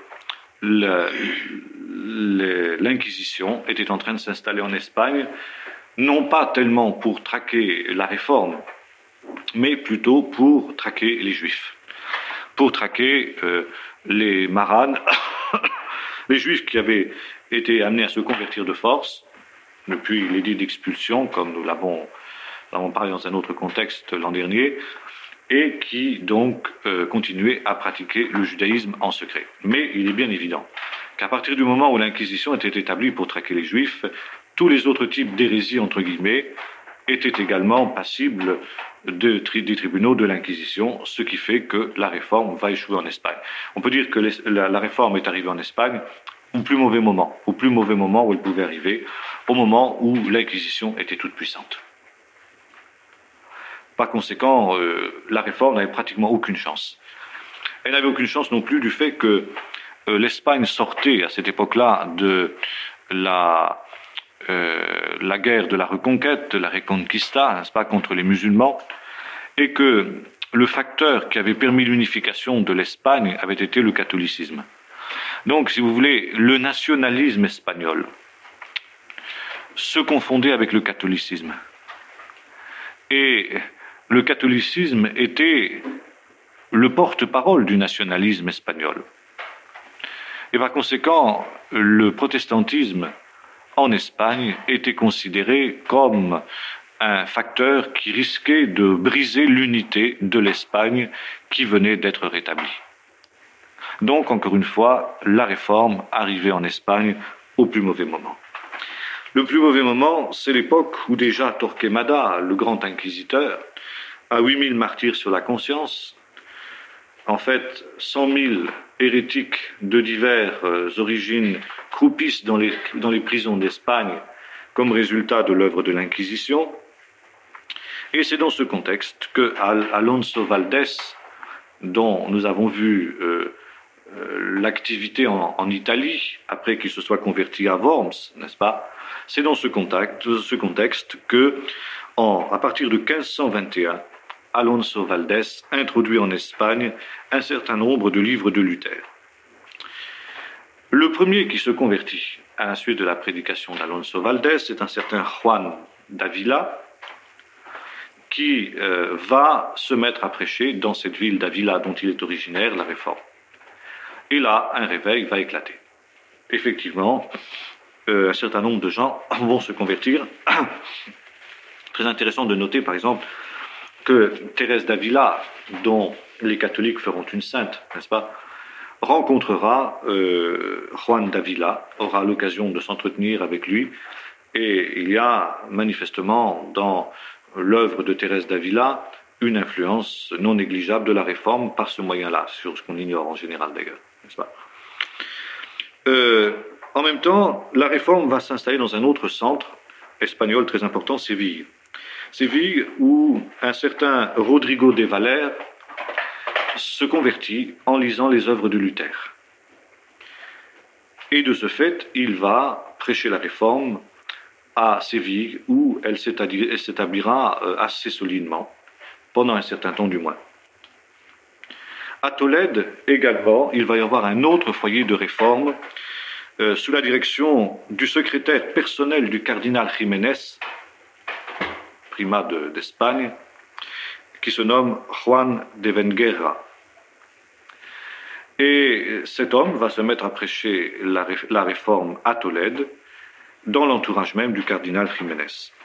l'Inquisition était en train de s'installer en Espagne, non pas tellement pour traquer la réforme, mais plutôt pour traquer les Juifs, pour traquer les maranes Les Juifs qui avaient été amenés à se convertir de force, depuis l'édit d'expulsion, comme nous l'avons parlé dans un autre contexte l'an dernier, et qui donc continuaient à pratiquer le judaïsme en secret. Mais il est bien évident qu'à partir du moment où l'Inquisition était établie pour traquer les Juifs, tous les autres types d'hérésie, entre guillemets, étaient également passibles des tribunaux de l'Inquisition, ce qui fait que la réforme va échouer en Espagne. On peut dire que la réforme est arrivée en Espagne au plus mauvais moment où elle pouvait arriver, au moment où l'Inquisition était toute puissante. Par conséquent, la réforme n'avait pratiquement aucune chance. Elle n'avait aucune chance non plus du fait que l'Espagne sortait à cette époque-là de la guerre de la reconquête, de la Reconquista, n'est-ce pas, contre les musulmans, et que le facteur qui avait permis l'unification de l'Espagne avait été le catholicisme. Donc, si vous voulez, le nationalisme espagnol se confondait avec le catholicisme. Et le catholicisme était le porte-parole du nationalisme espagnol. Et par conséquent, le protestantisme en Espagne était considéré comme un facteur qui risquait de briser l'unité de l'Espagne qui venait d'être rétablie. Donc, encore une fois, la réforme arrivait en Espagne au plus mauvais moment. Le plus mauvais moment, c'est l'époque où déjà Torquemada, le grand inquisiteur, a 8000 martyrs sur la conscience, en fait 100 000 hérétiques de diverses origines croupissent dans les prisons d'Espagne comme résultat de l'œuvre de l'Inquisition. Et c'est dans ce contexte que Alonso Valdés, dont nous avons vu l'activité en Italie, après qu'il se soit converti à Worms, n'est-ce pas? C'est dans ce contexte que, à partir de 1521, Alonso Valdés introduit en Espagne un certain nombre de livres de Luther. Le premier qui se convertit à la suite de la prédication d'Alonso Valdés est un certain Juan d'Avila, qui va se mettre à prêcher dans cette ville d'Avila dont il est originaire, la Réforme. Et là, un réveil va éclater. Effectivement, un certain nombre de gens vont se convertir. Très intéressant de noter, par exemple, que Thérèse d'Avila, dont les catholiques feront une sainte, n'est-ce pas, rencontrera Juan d'Avila, aura l'occasion de s'entretenir avec lui, et il y a manifestement dans l'œuvre de Thérèse d'Avila une influence non négligeable de la Réforme par ce moyen-là, sur ce qu'on ignore en général d'ailleurs, n'est-ce pas. En même temps, la Réforme va s'installer dans un autre centre espagnol très important, Séville. Séville où un certain Rodrigo de Valer se convertit en lisant les œuvres de Luther. Et de ce fait, il va prêcher la Réforme à Séville, où elle s'établira assez solidement, pendant un certain temps du moins. À Tolède, également, il va y avoir un autre foyer de réforme, sous la direction du secrétaire personnel du cardinal Jiménez, primat d'Espagne, qui se nomme Juan de Venguera. Et cet homme va se mettre à prêcher la réforme à Tolède, dans l'entourage même du cardinal Jiménez.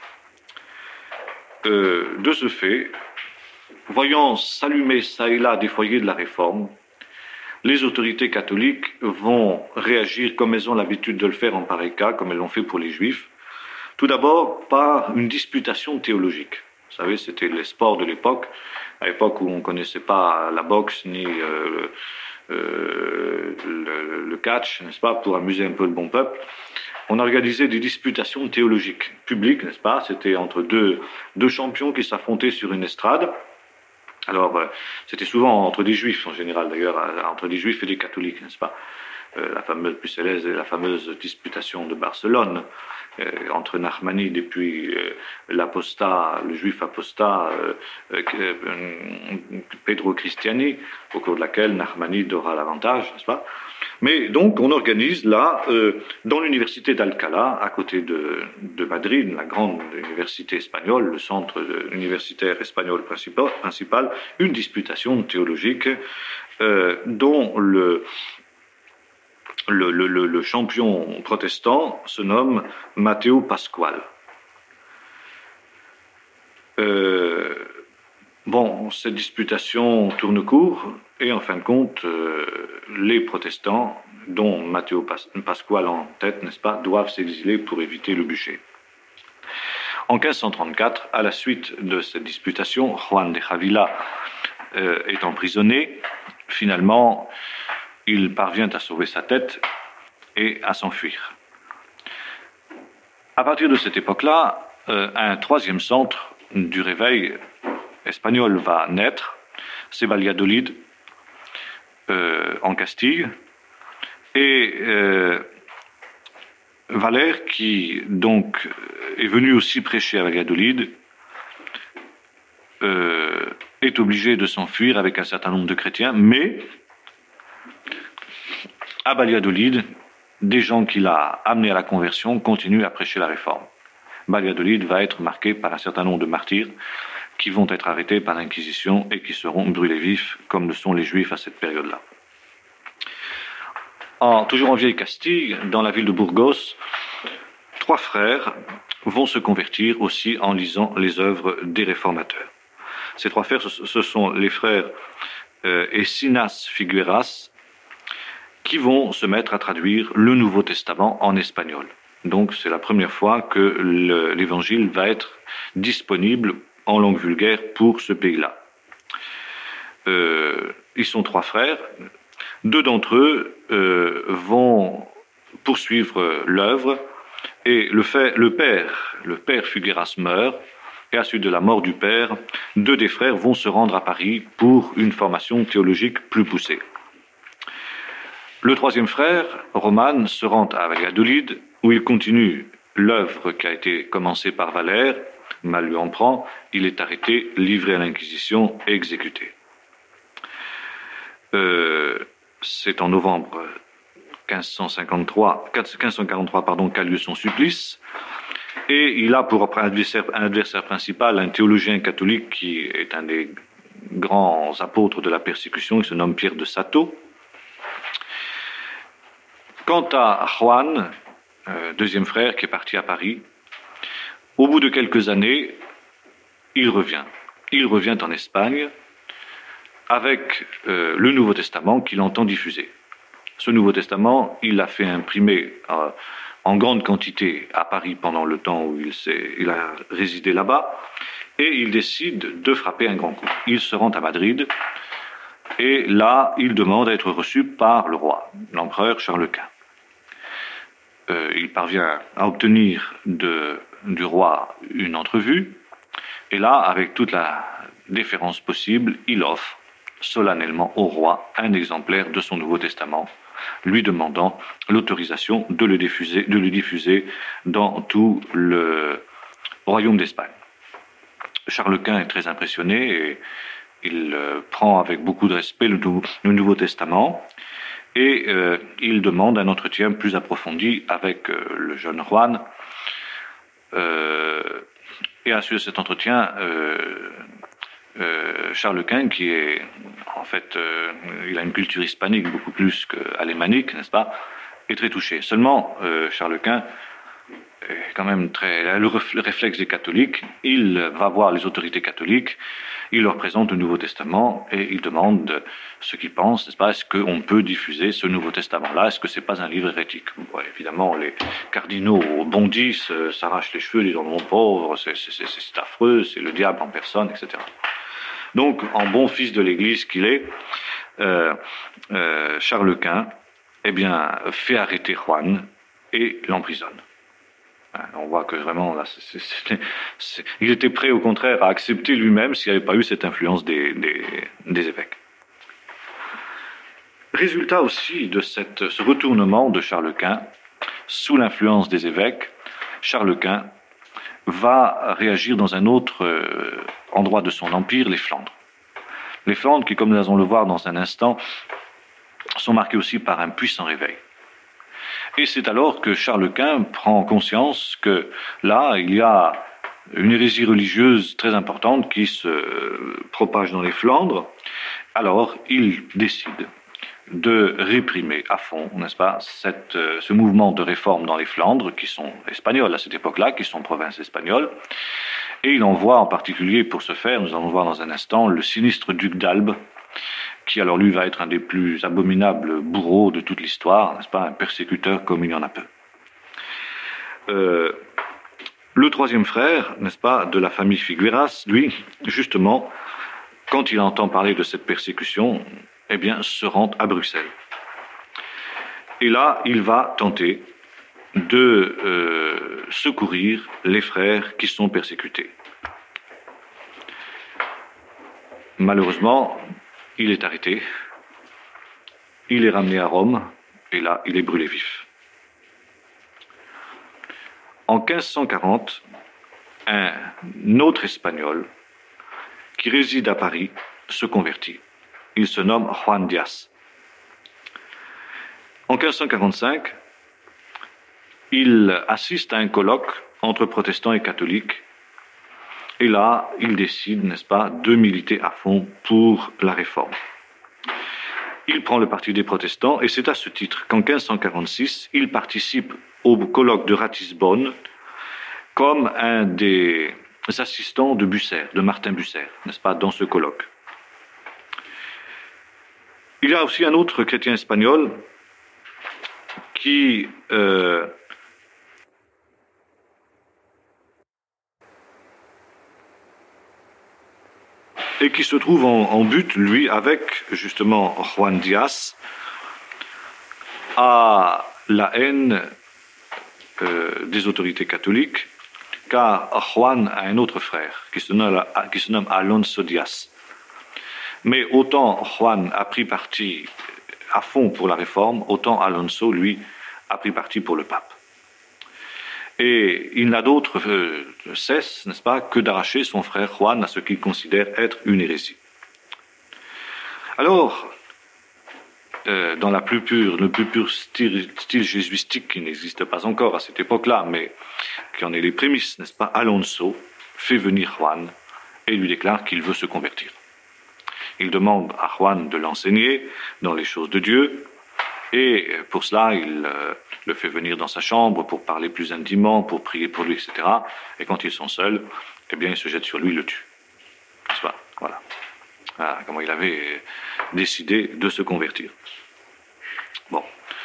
De ce fait, voyant s'allumer çà et là des foyers de la réforme, les autorités catholiques vont réagir comme elles ont l'habitude de le faire en pareil cas, comme elles l'ont fait pour les Juifs, tout d'abord par une disputation théologique. Vous savez, c'était les sports de l'époque, à l'époque où on ne connaissait pas la boxe ni le catch, n'est-ce pas, pour amuser un peu le bon peuple. On organisait des disputations théologiques publiques, n'est-ce pas? C'était entre deux champions qui s'affrontaient sur une estrade. Alors, c'était souvent entre des juifs en général, d'ailleurs, entre des juifs et des catholiques, n'est-ce pas? La fameuse plus célèbre, la fameuse disputation de Barcelone, entre Nachmanide et puis l'apostat, le juif apostat Pedro Cristiani, au cours de laquelle Nachmanide aura l'avantage, n'est-ce pas? Mais donc on organise là, dans l'université d'Alcalá, à côté de Madrid, la grande université espagnole, le centre universitaire espagnol principal, une disputation théologique dont le champion protestant se nomme Matteo Pasquale. Cette disputation tourne court et en fin de compte, les protestants, dont Matteo Pasquale en tête, n'est-ce pas, doivent s'exiler pour éviter le bûcher. En 1534, à la suite de cette disputation, Juan de Javila est emprisonné. Finalement, il parvient à sauver sa tête et à s'enfuir. À partir de cette époque-là, un troisième centre du réveil espagnol va naître, c'est Valladolid, en Castille, et Valère, qui donc est venu aussi prêcher à Valladolid, est obligé de s'enfuir avec un certain nombre de chrétiens, mais à Valladolid, des gens qu'il a amenés à la conversion continuent à prêcher la réforme. Valladolid va être marqué par un certain nombre de martyrs qui vont être arrêtés par l'Inquisition et qui seront brûlés vifs, comme le sont les Juifs à cette période-là. Toujours en vieille Castille, dans la ville de Burgos, 3 frères vont se convertir aussi en lisant les œuvres des réformateurs. Ces 3 frères, ce sont les frères Ecinas Figueras, qui vont se mettre à traduire le Nouveau Testament en espagnol. Donc c'est la première fois que l'Évangile va être disponible en langue vulgaire pour ce pays-là. Ils sont 3 frères. 2 d'entre eux vont poursuivre l'œuvre, et le père Figueras meurt, et à la suite de la mort du père, 2 des frères vont se rendre à Paris pour une formation théologique plus poussée. Le 3e frère, Roman, se rend à Valladolid, où il continue l'œuvre qui a été commencée par Valère. Mal lui en prend, il est arrêté, livré à l'Inquisition et exécuté. C'est en novembre 1543 qu'a lieu son supplice, et il a pour adversaire principal un théologien catholique qui est un des grands apôtres de la persécution, il se nomme Pierre de Sato. Quant à Juan, 2e frère qui est parti à Paris, au bout de quelques années, il revient. Il revient en Espagne avec le Nouveau Testament qu'il entend diffuser. Ce Nouveau Testament, il l'a fait imprimer en grande quantité à Paris pendant le temps où il a résidé là-bas, et il décide de frapper un grand coup. Il se rend à Madrid, et là, il demande à être reçu par le roi, l'empereur Charles Quint. Il parvient à obtenir du roi une entrevue, et là, avec toute la déférence possible, il offre solennellement au roi un exemplaire de son Nouveau Testament, lui demandant l'autorisation de le diffuser dans tout le royaume d'Espagne. Charles Quint est très impressionné et il prend avec beaucoup de respect le Nouveau Testament, et il demande un entretien plus approfondi avec le jeune Juan. Et à la suite de cet entretien, Charles Quint, qui est en fait, il a une culture hispanique beaucoup plus qu'alémanique, n'est-ce pas, est très touché. Seulement, Charles Quint est quand même il a le réflexe des catholiques. Il va voir les autorités catholiques, il leur présente le Nouveau Testament et il demande ce qu'ils pensent, n'est-ce pas, est-ce qu'on peut diffuser ce Nouveau Testament-là, est-ce que c'est pas un livre hérétique? Bon, évidemment, les cardinaux bondissent, s'arrachent les cheveux, disant mon pauvre, c'est affreux, c'est le diable en personne, etc. Donc, en bon fils de l'Église qu'il est, Charles Quint, fait arrêter Juan et l'emprisonne. On voit que vraiment, là, il était prêt au contraire à accepter lui-même s'il n'y avait pas eu cette influence des évêques. Résultat aussi de ce retournement de Charles Quint, sous l'influence des évêques, Charles Quint va réagir dans un autre endroit de son empire, les Flandres. Les Flandres qui, comme nous allons le voir dans un instant, sont marqués aussi par un puissant réveil. Et c'est alors que Charles Quint prend conscience que là, il y a une hérésie religieuse très importante qui se propage dans les Flandres. Alors, il décide de réprimer à fond, n'est-ce pas, ce mouvement de réforme dans les Flandres, qui sont espagnols à cette époque-là, qui sont provinces espagnoles. Et il envoie en particulier, pour ce faire, nous allons voir dans un instant, le sinistre duc d'Albe, qui alors lui va être un des plus abominables bourreaux de toute l'histoire, n'est-ce pas, un persécuteur comme il y en a peu. Le troisième frère, n'est-ce pas, de la famille Figueras, lui, justement, quand il entend parler de cette persécution, eh bien, se rend à Bruxelles. Et là, il va tenter de secourir les frères qui sont persécutés. Malheureusement, il est arrêté, il est ramené à Rome, et là, il est brûlé vif. En 1540, un autre Espagnol qui réside à Paris se convertit. Il se nomme Juan Díaz. En 1545, il assiste à un colloque entre protestants et catholiques. Et là, il décide, n'est-ce pas, de militer à fond pour la réforme. Il prend le parti des protestants et c'est à ce titre qu'en 1546, il participe au colloque de Ratisbonne comme un des assistants de Bucer, de Martin Bucer, n'est-ce pas, dans ce colloque. Il y a aussi un autre chrétien espagnol qui et qui se trouve en but, lui, avec justement Juan Díaz, à la haine des autorités catholiques, car Juan a un autre frère qui se nomme Alonso Díaz. Mais autant Juan a pris parti à fond pour la réforme, autant Alonso, lui, a pris parti pour le pape. Et il n'a d'autre cesse, n'est-ce pas, que d'arracher son frère Juan à ce qu'il considère être une hérésie. Alors, dans le plus pur style jésuistique qui n'existe pas encore à cette époque-là, mais qui en est les prémices, n'est-ce pas, Alonso fait venir Juan et lui déclare qu'il veut se convertir. Il demande à Juan de l'enseigner dans les choses de Dieu, et pour cela, il le fait venir dans sa chambre pour parler plus intimement, pour prier pour lui, etc. Et quand ils sont seuls, eh bien, il se jette sur lui et le tue. N'est-ce pas ? Voilà. Voilà comment il avait décidé de se convertir. Bon.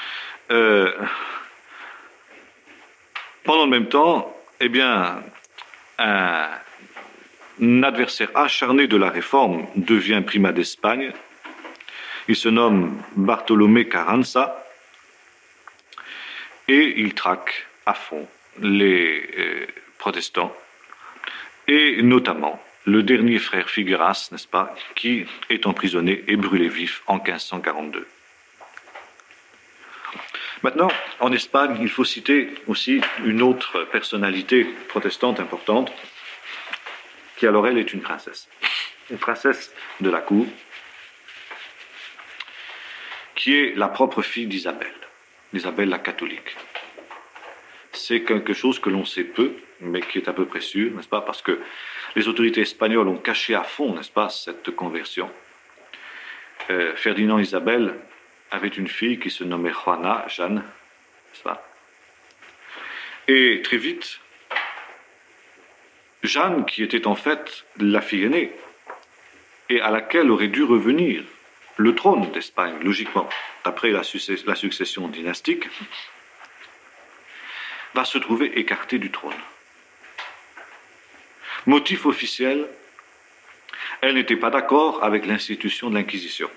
Pendant le même temps, eh bien, un adversaire acharné de la réforme devient primat d'Espagne. Il se nomme Bartolomé Carranza et il traque à fond les protestants et notamment le dernier frère Figueras, n'est-ce pas, qui est emprisonné et brûlé vif en 1542. Maintenant, en Espagne, il faut citer aussi une autre personnalité protestante importante qui alors elle est une princesse de la cour, qui est la propre fille d'Isabelle la catholique. C'est quelque chose que l'on sait peu, mais qui est à peu près sûr, n'est-ce pas, parce que les autorités espagnoles ont caché à fond, n'est-ce pas, cette conversion. Ferdinand et Isabelle avaient une fille qui se nommait Jeanne, n'est-ce pas. Et très vite, Jeanne, qui était en fait la fille aînée, et à laquelle aurait dû revenir le trône d'Espagne, logiquement, d'après la succession dynastique, va se trouver écartée du trône. Motif officiel, elle n'était pas d'accord avec l'institution de l'Inquisition.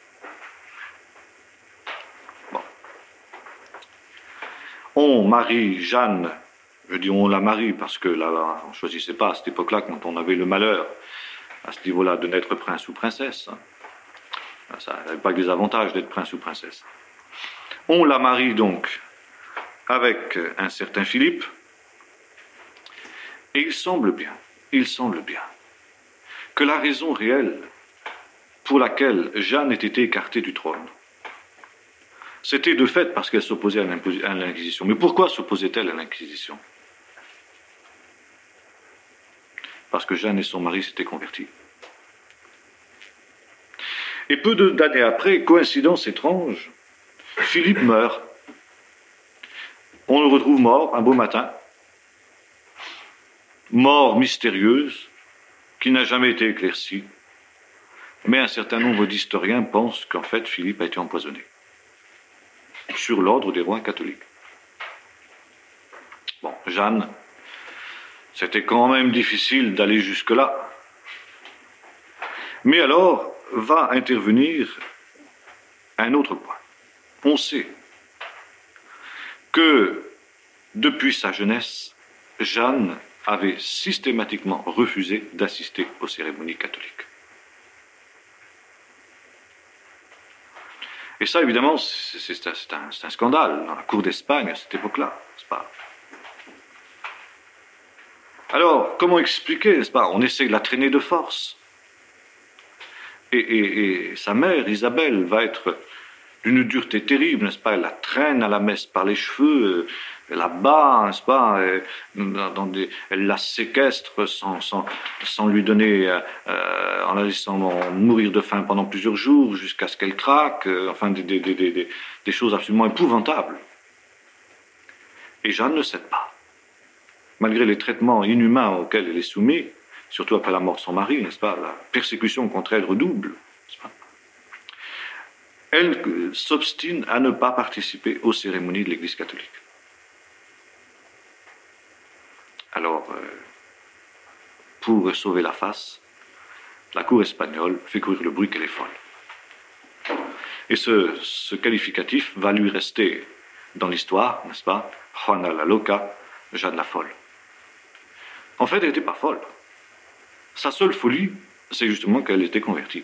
Bon. On marie Jeanne, je dis on la marie parce que là, on ne choisissait pas à cette époque-là, quand on avait le malheur, à ce niveau-là, de naître prince ou princesse. Ça n'avait pas que des avantages d'être prince ou princesse. On la marie donc avec un certain Philippe, et il semble bien que la raison réelle pour laquelle Jeanne ait été écartée du trône, c'était de fait parce qu'elle s'opposait à l'Inquisition. Mais pourquoi s'opposait-elle à l'Inquisition ? Parce que Jeanne et son mari s'étaient convertis. Et peu d'années après, coïncidence étrange, Philippe meurt. On le retrouve mort un beau matin. Mort mystérieuse, qui n'a jamais été éclaircie. Mais un certain nombre d'historiens pensent qu'en fait, Philippe a été empoisonné. Sur l'ordre des rois catholiques. Bon, Jeanne, c'était quand même difficile d'aller jusque-là. Mais alors, va intervenir un autre point. On sait que, depuis sa jeunesse, Jeanne avait systématiquement refusé d'assister aux cérémonies catholiques. Et ça, évidemment, c'est un scandale dans la cour d'Espagne à cette époque-là, n'est-ce pas? Alors, comment expliquer, n'est-ce pas? On essaie de la traîner de force. Et sa mère, Isabelle, va être d'une dureté terrible, n'est-ce pas? Elle la traîne à la messe par les cheveux, elle la bat, n'est-ce pas? Elle la séquestre sans lui donner, en la laissant mourir de faim pendant plusieurs jours, jusqu'à ce qu'elle craque, enfin des choses absolument épouvantables. Et Jeanne ne cède pas. Malgré les traitements inhumains auxquels elle est soumise, surtout après la mort de son mari, n'est-ce pas? La persécution contre elle redouble, n'est-ce pas? Elle s'obstine à ne pas participer aux cérémonies de l'Église catholique. Alors, pour sauver la face, la cour espagnole fait courir le bruit qu'elle est folle. Et ce qualificatif va lui rester dans l'histoire, n'est-ce pas? Juana la loca, Jeanne la folle. En fait, elle n'était pas folle. Sa seule folie, c'est justement qu'elle était convertie.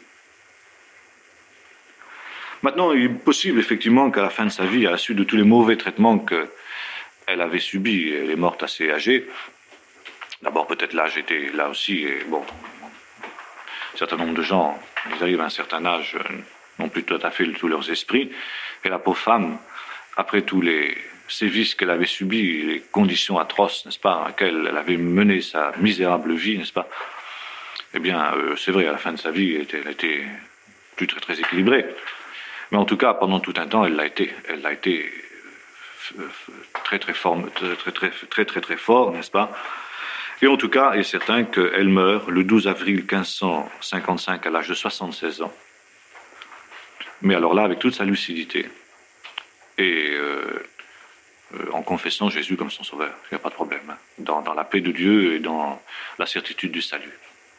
Maintenant, il est possible effectivement qu'à la fin de sa vie, à la suite de tous les mauvais traitements qu'elle avait subis, elle est morte assez âgée. D'abord, peut-être l'âge était là aussi, et bon, un certain nombre de gens, ils arrivent à un certain âge, n'ont plus tout à fait tous leurs esprits, et la pauvre femme, après tous les sévices qu'elle avait subis, les conditions atroces, n'est-ce pas, à laquelle elle avait mené sa misérable vie, n'est-ce pas, eh bien, c'est vrai, à la fin de sa vie, elle était plus très équilibrée. Mais en tout cas, pendant tout un temps, elle l'a été. Elle l'a été très fort, n'est-ce pas? Et en tout cas, il est certain qu'elle meurt le 12 avril 1555 à l'âge de 76 ans. Mais alors là, avec toute sa lucidité, et en confessant Jésus comme son sauveur, il n'y a pas de problème, hein, dans la paix de Dieu et dans la certitude du salut.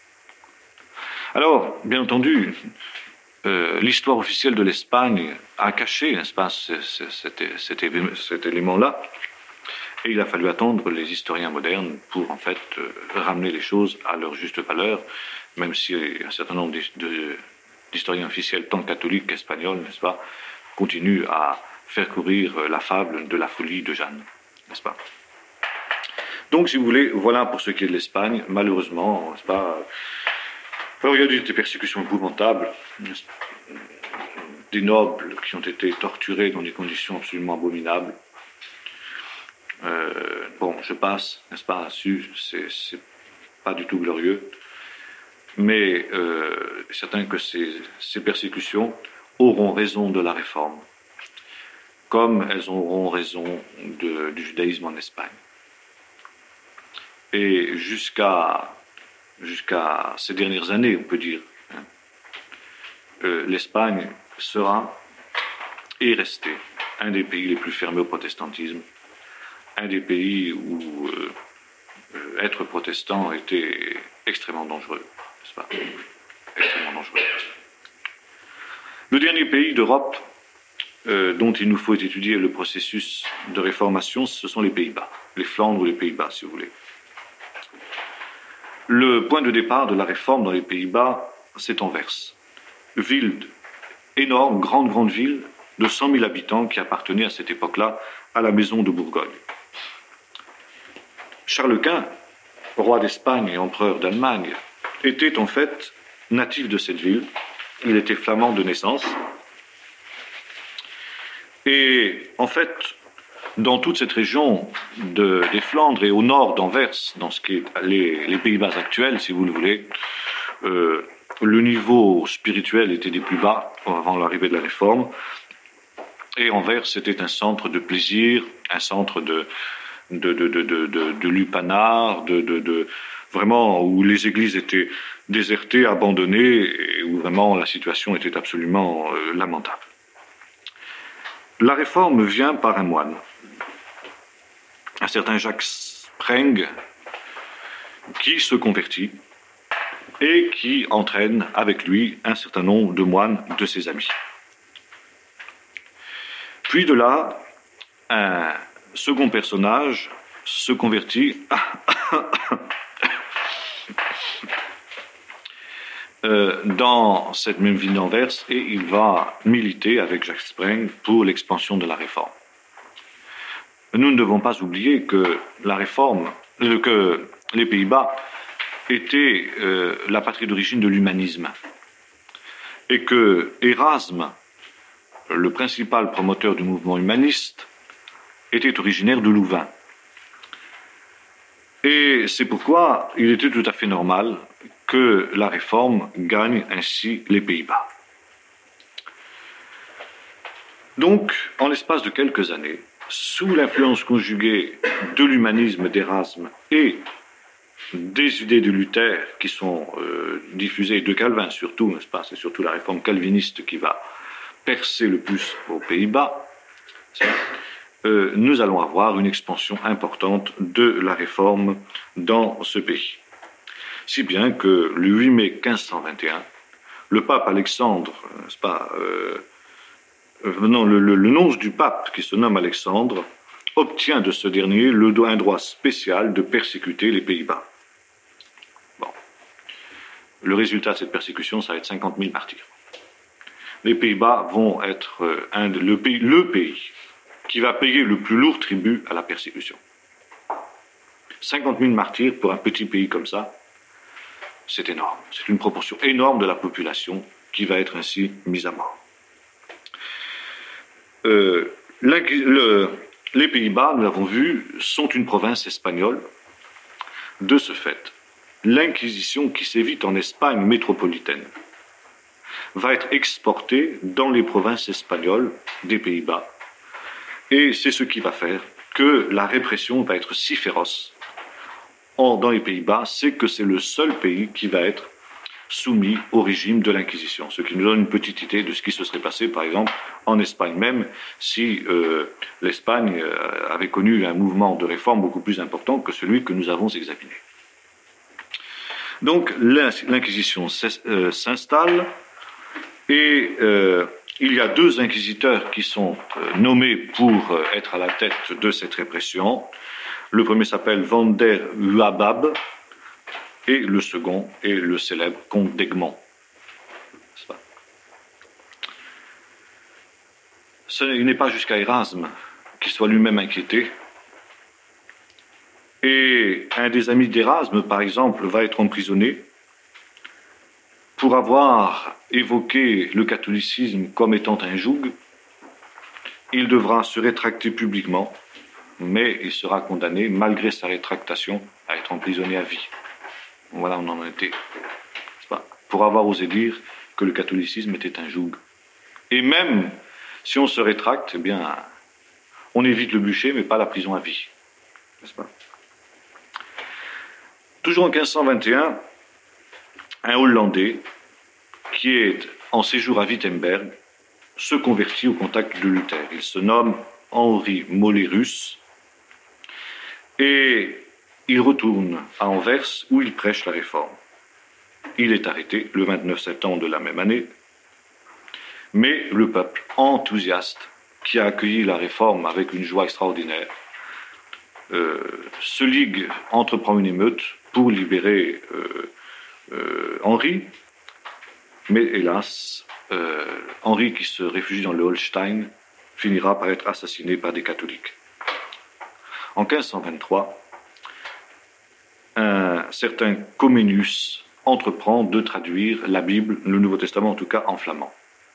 Alors, bien entendu, l'histoire officielle de l'Espagne a caché, n'est-ce pas, cet élément-là, et il a fallu attendre les historiens modernes pour, en fait, ramener les choses à leur juste valeur, même si un certain nombre d'historiens officiels, tant catholiques qu'espagnols, n'est-ce pas, continuent à faire courir la fable de la folie de Jeanne, n'est-ce pas? Donc, si vous voulez, voilà pour ce qui est de l'Espagne, malheureusement, n'est-ce pas? Alors, il y a eu des persécutions épouvantables, des nobles qui ont été torturés dans des conditions absolument abominables. Bon, je passe, n'est-ce pas, là-dessus, c'est pas du tout glorieux, mais c'est certain que ces persécutions auront raison de la réforme, comme elles auront raison du judaïsme en Espagne. Et jusqu'à ces dernières années, on peut dire, l'Espagne sera et resté un des pays les plus fermés au protestantisme, un des pays où être protestant était extrêmement dangereux, n'est-ce pas? Extrêmement dangereux. Le dernier pays d'Europe dont il nous faut étudier le processus de réformation, ce sont les Pays-Bas, les Flandres ou les Pays-Bas, si vous voulez. Le point de départ de la réforme dans les Pays-Bas, c'est Anvers. Ville énorme, grande ville, de 100 000 habitants qui appartenait à cette époque-là à la maison de Bourgogne. Charles Quint, roi d'Espagne et empereur d'Allemagne, était en fait natif de cette ville. Il était flamand de naissance. Et en fait, dans toute cette région des Flandres et au nord d'Anvers, dans ce qui est les Pays-Bas actuels, si vous le voulez, le niveau spirituel était des plus bas avant l'arrivée de la Réforme, et Anvers était un centre de plaisir, un centre de lupanar, vraiment où les églises étaient désertées, abandonnées, et où vraiment la situation était absolument lamentable. La Réforme vient par un moine, un certain Jacques Spreng, qui se convertit et qui entraîne avec lui un certain nombre de moines de ses amis. Puis de là, un second personnage se convertit dans cette même ville d'Anvers et il va militer avec Jacques Spreng pour l'expansion de la Réforme. Nous ne devons pas oublier que la Réforme, que les Pays-Bas étaient la patrie d'origine de l'humanisme et que Erasme, le principal promoteur du mouvement humaniste, était originaire de Louvain. Et c'est pourquoi il était tout à fait normal que la Réforme gagne ainsi les Pays-Bas. Donc, en l'espace de quelques années, sous l'influence conjuguée de l'humanisme d'Erasme et des idées de Luther qui sont diffusées, de Calvin surtout, n'est-ce pas? C'est surtout la Réforme calviniste qui va percer le plus aux Pays-Bas. Nous allons avoir une expansion importante de la Réforme dans ce pays. Si bien que le 8 mai 1521, le pape Alexandre, n'est-ce pas, le nonce du pape, qui se nomme Alexandre, obtient de ce dernier un droit spécial de persécuter les Pays-Bas. Bon. Le résultat de cette persécution, ça va être 50 000 martyrs. Les Pays-Bas vont être le pays qui va payer le plus lourd tribut à la persécution. 50 000 martyrs pour un petit pays comme ça, c'est énorme. C'est une proportion énorme de la population qui va être ainsi mise à mort. Les Pays-Bas, nous l'avons vu, sont une province espagnole. De ce fait, l'Inquisition qui sévit en Espagne métropolitaine va être exportée dans les provinces espagnoles des Pays-Bas. Et c'est ce qui va faire que la répression va être si féroce dans les Pays-Bas, c'est que c'est le seul pays qui va être soumis au régime de l'Inquisition. Ce qui nous donne une petite idée de ce qui se serait passé, par exemple, en Espagne même, si l'Espagne avait connu un mouvement de réforme beaucoup plus important que celui que nous avons examiné. Donc, l'Inquisition s'installe et il y a 2 inquisiteurs qui sont nommés pour être à la tête de cette répression. Le premier s'appelle Van der Huabab et le second est le célèbre comte d'Egmont. Il n'est pas jusqu'à Erasme qui soit lui-même inquiété. Et un des amis d'Erasme, par exemple, va être emprisonné pour avoir évoqué le catholicisme comme étant un joug. Il devra se rétracter publiquement, mais il sera condamné, malgré sa rétractation, à être emprisonné à vie. Voilà, on en était. Pour avoir osé dire que le catholicisme était un joug. Et même si on se rétracte, eh bien, on évite le bûcher, mais pas la prison à vie. N'est-ce pas? Toujours en 1521, un Hollandais qui est en séjour à Wittenberg se convertit au contact de Luther. Il se nomme Henri Mollerus et il retourne à Anvers où il prêche la Réforme. Il est arrêté le 29 septembre de la même année, mais le peuple enthousiaste qui a accueilli la Réforme avec une joie extraordinaire se ligue, entreprend une émeute pour libérer Henri, mais hélas, Henri qui se réfugie dans le Holstein finira par être assassiné par des catholiques. En 1523, un certain Comenius entreprend de traduire la Bible, le Nouveau Testament en tout cas, en flamand.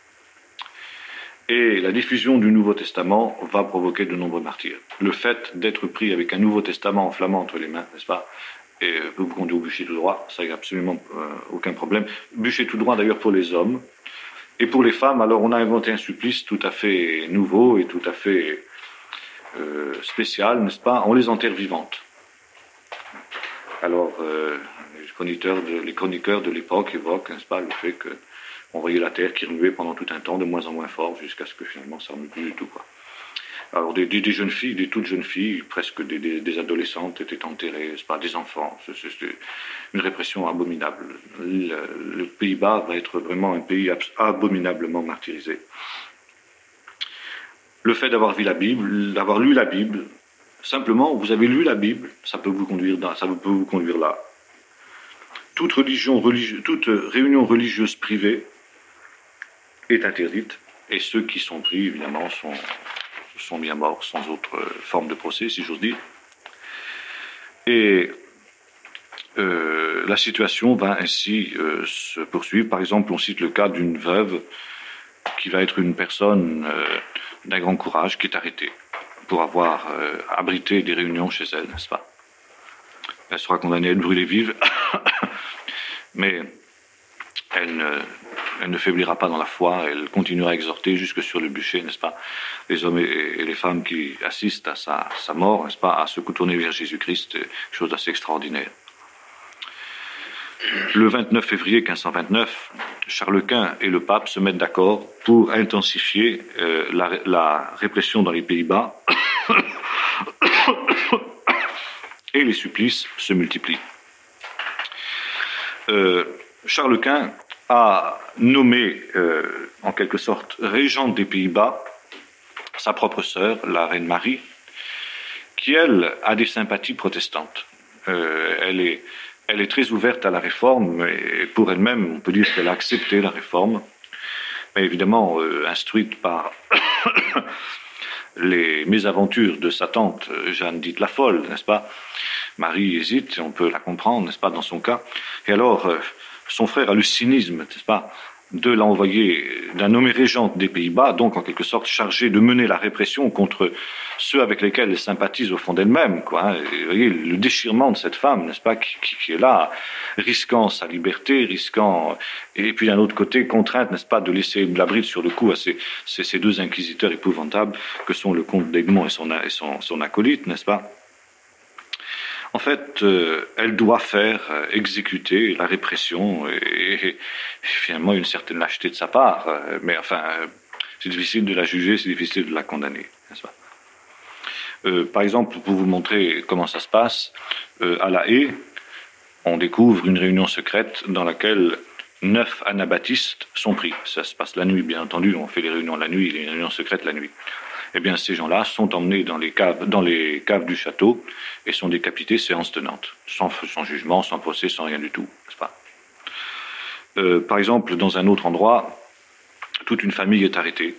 Et la diffusion du Nouveau Testament va provoquer de nombreux martyrs. Le fait d'être pris avec un Nouveau Testament en flamand entre les mains, n'est-ce pas, et peut vous conduire au bûcher tout droit, ça n'a absolument aucun problème. Bûcher tout droit d'ailleurs pour les hommes. Et pour les femmes, alors on a inventé un supplice tout à fait nouveau et tout à fait spécial, n'est-ce pas? On les enterre vivantes. Alors, les chroniqueurs de l'époque évoquent, n'est-ce pas, le fait qu'on voyait la terre qui remuait pendant tout un temps, de moins en moins fort, jusqu'à ce que finalement ça ne remue plus du tout, quoi. Alors des jeunes filles, des toutes jeunes filles, presque des adolescentes étaient enterrées, c'est pas des enfants. C'est une répression abominable. Le Pays-Bas va être vraiment un pays abominablement martyrisé. Le fait d'avoir vu la Bible, d'avoir lu la Bible, simplement, vous avez lu la Bible, ça peut vous conduire là. Toute réunion religieuse privée est interdite, et ceux qui sont pris, évidemment, sont mis à mort sans autre forme de procès, si j'ose dire. Et la situation va ainsi se poursuivre. Par exemple, on cite le cas d'une veuve qui va être une personne d'un grand courage qui est arrêtée pour avoir abrité des réunions chez elle, n'est-ce pas? Elle sera condamnée à être brûlée vive, mais elle ne faiblira pas dans la foi, elle continuera à exhorter jusque sur le bûcher, n'est-ce pas? Les hommes et les femmes qui assistent à sa mort, n'est-ce pas, à se tourner vers Jésus-Christ, chose d'assez extraordinaire. Le 29 février 1529, Charles Quint et le pape se mettent d'accord pour intensifier la répression dans les Pays-Bas et les supplices se multiplient. Charles Quint a nommé, en quelque sorte, régente des Pays-Bas, sa propre sœur, la reine Marie, qui, elle, a des sympathies protestantes. Elle est très ouverte à la réforme, et pour elle-même, on peut dire qu'elle a accepté la réforme, mais évidemment, instruite par les mésaventures de sa tante, Jeanne dite la folle, n'est-ce pas? Marie hésite, on peut la comprendre, n'est-ce pas, dans son cas. Et alors, son frère a le cynisme, n'est-ce pas, de l'envoyer, d'un nommé régente des Pays-Bas, donc en quelque sorte chargé de mener la répression contre ceux avec lesquels elle sympathise au fond d'elle-même, quoi. Et, vous voyez, le déchirement de cette femme, n'est-ce pas, qui est là, risquant sa liberté, et puis d'un autre côté, contrainte, n'est-ce pas, de laisser la bride sur le cou à ces deux inquisiteurs épouvantables que sont le comte d'Egmont et son acolyte, n'est-ce pas? En fait, elle doit faire exécuter la répression et finalement une certaine lâcheté de sa part. Mais enfin, c'est difficile de la juger, c'est difficile de la condamner, n'est-ce pas? Par exemple, pour vous montrer comment ça se passe, à La Haye, on découvre une réunion secrète dans laquelle 9 anabaptistes sont pris. Ça se passe la nuit, bien entendu, on fait les réunions la nuit, les réunions secrètes la nuit. Eh bien, ces gens-là sont emmenés dans les caves du château et sont décapités séance tenante, sans jugement, sans procès, sans rien du tout, n'est-ce pas? Par exemple, dans un autre endroit, toute une famille est arrêtée.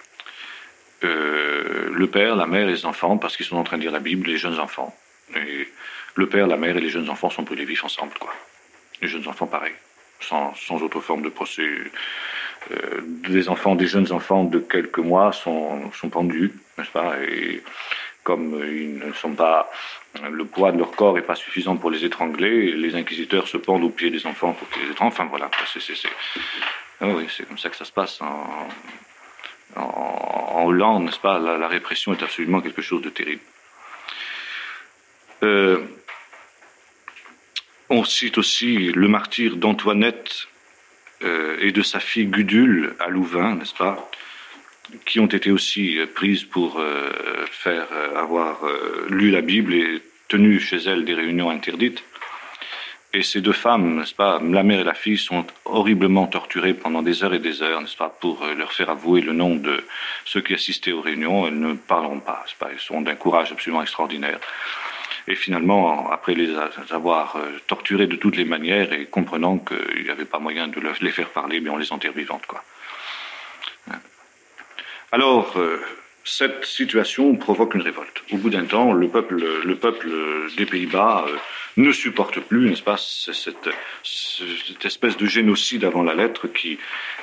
Le père, la mère et les enfants, parce qu'ils sont en train de lire la Bible, les jeunes enfants. Et le père, la mère et les jeunes enfants sont brûlés vifs ensemble, quoi. Les jeunes enfants, pareil, sans autre forme de procès. Des jeunes enfants de quelques mois sont pendus, n'est-ce pas? Et comme ils ne sont pas, le poids de leur corps n'est pas suffisant pour les étrangler, les inquisiteurs se pendent aux pieds des enfants pour qu'ils les étranglent. Enfin voilà, oui, c'est comme ça que ça se passe en Hollande, n'est-ce pas? La répression est absolument quelque chose de terrible. On cite aussi le martyre d'Antoinette et de sa fille Gudule à Louvain, n'est-ce pas, qui ont été aussi prises pour avoir lu la Bible et tenu chez elles des réunions interdites. Et ces deux femmes, n'est-ce pas, la mère et la fille, sont horriblement torturées pendant des heures et des heures, n'est-ce pas, pour leur faire avouer le nom de ceux qui assistaient aux réunions. Elles ne parleront pas, n'est-ce pas, elles sont d'un courage absolument extraordinaire. Et finalement, après les avoir torturées de toutes les manières et comprenant qu'il n'y avait pas moyen de les faire parler, bien on les enterre vivantes, quoi. Alors, cette situation provoque une révolte. Au bout d'un temps, le peuple des Pays-Bas ne supporte plus, n'est-ce pas, cette espèce de génocide avant la lettre qui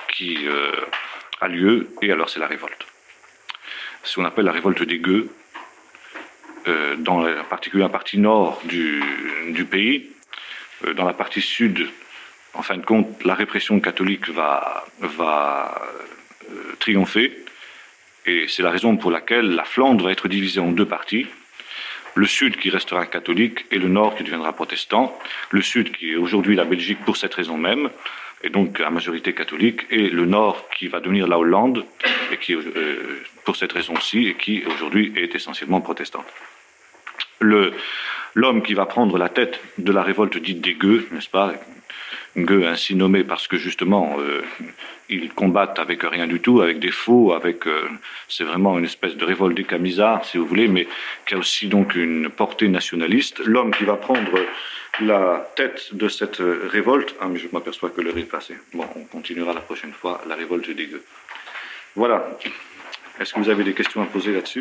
a lieu, et alors c'est la révolte. Ce qu'on appelle la révolte des gueux. dans la partie nord du pays. Dans la partie sud, en fin de compte, la répression catholique va triompher. Et c'est la raison pour laquelle la Flandre va être divisée en deux parties. Le sud qui restera catholique et le nord qui deviendra protestant. Le sud qui est aujourd'hui la Belgique pour cette raison même, et donc à majorité catholique, et le nord qui va devenir la Hollande, et qui pour cette raison-ci, et qui aujourd'hui est essentiellement protestante. L'homme qui va prendre la tête de la révolte dite des gueux, n'est-ce pas, gueux ainsi nommés parce que justement ils combattent avec rien du tout, avec des faux, c'est vraiment une espèce de révolte des camisards, si vous voulez, mais qui a aussi donc une portée nationaliste. L'homme qui va prendre la tête de cette révolte, mais je m'aperçois que l'heure est passée. Bon, on continuera la prochaine fois la révolte des gueux. Voilà. Est-ce que vous avez des questions à poser là-dessus ?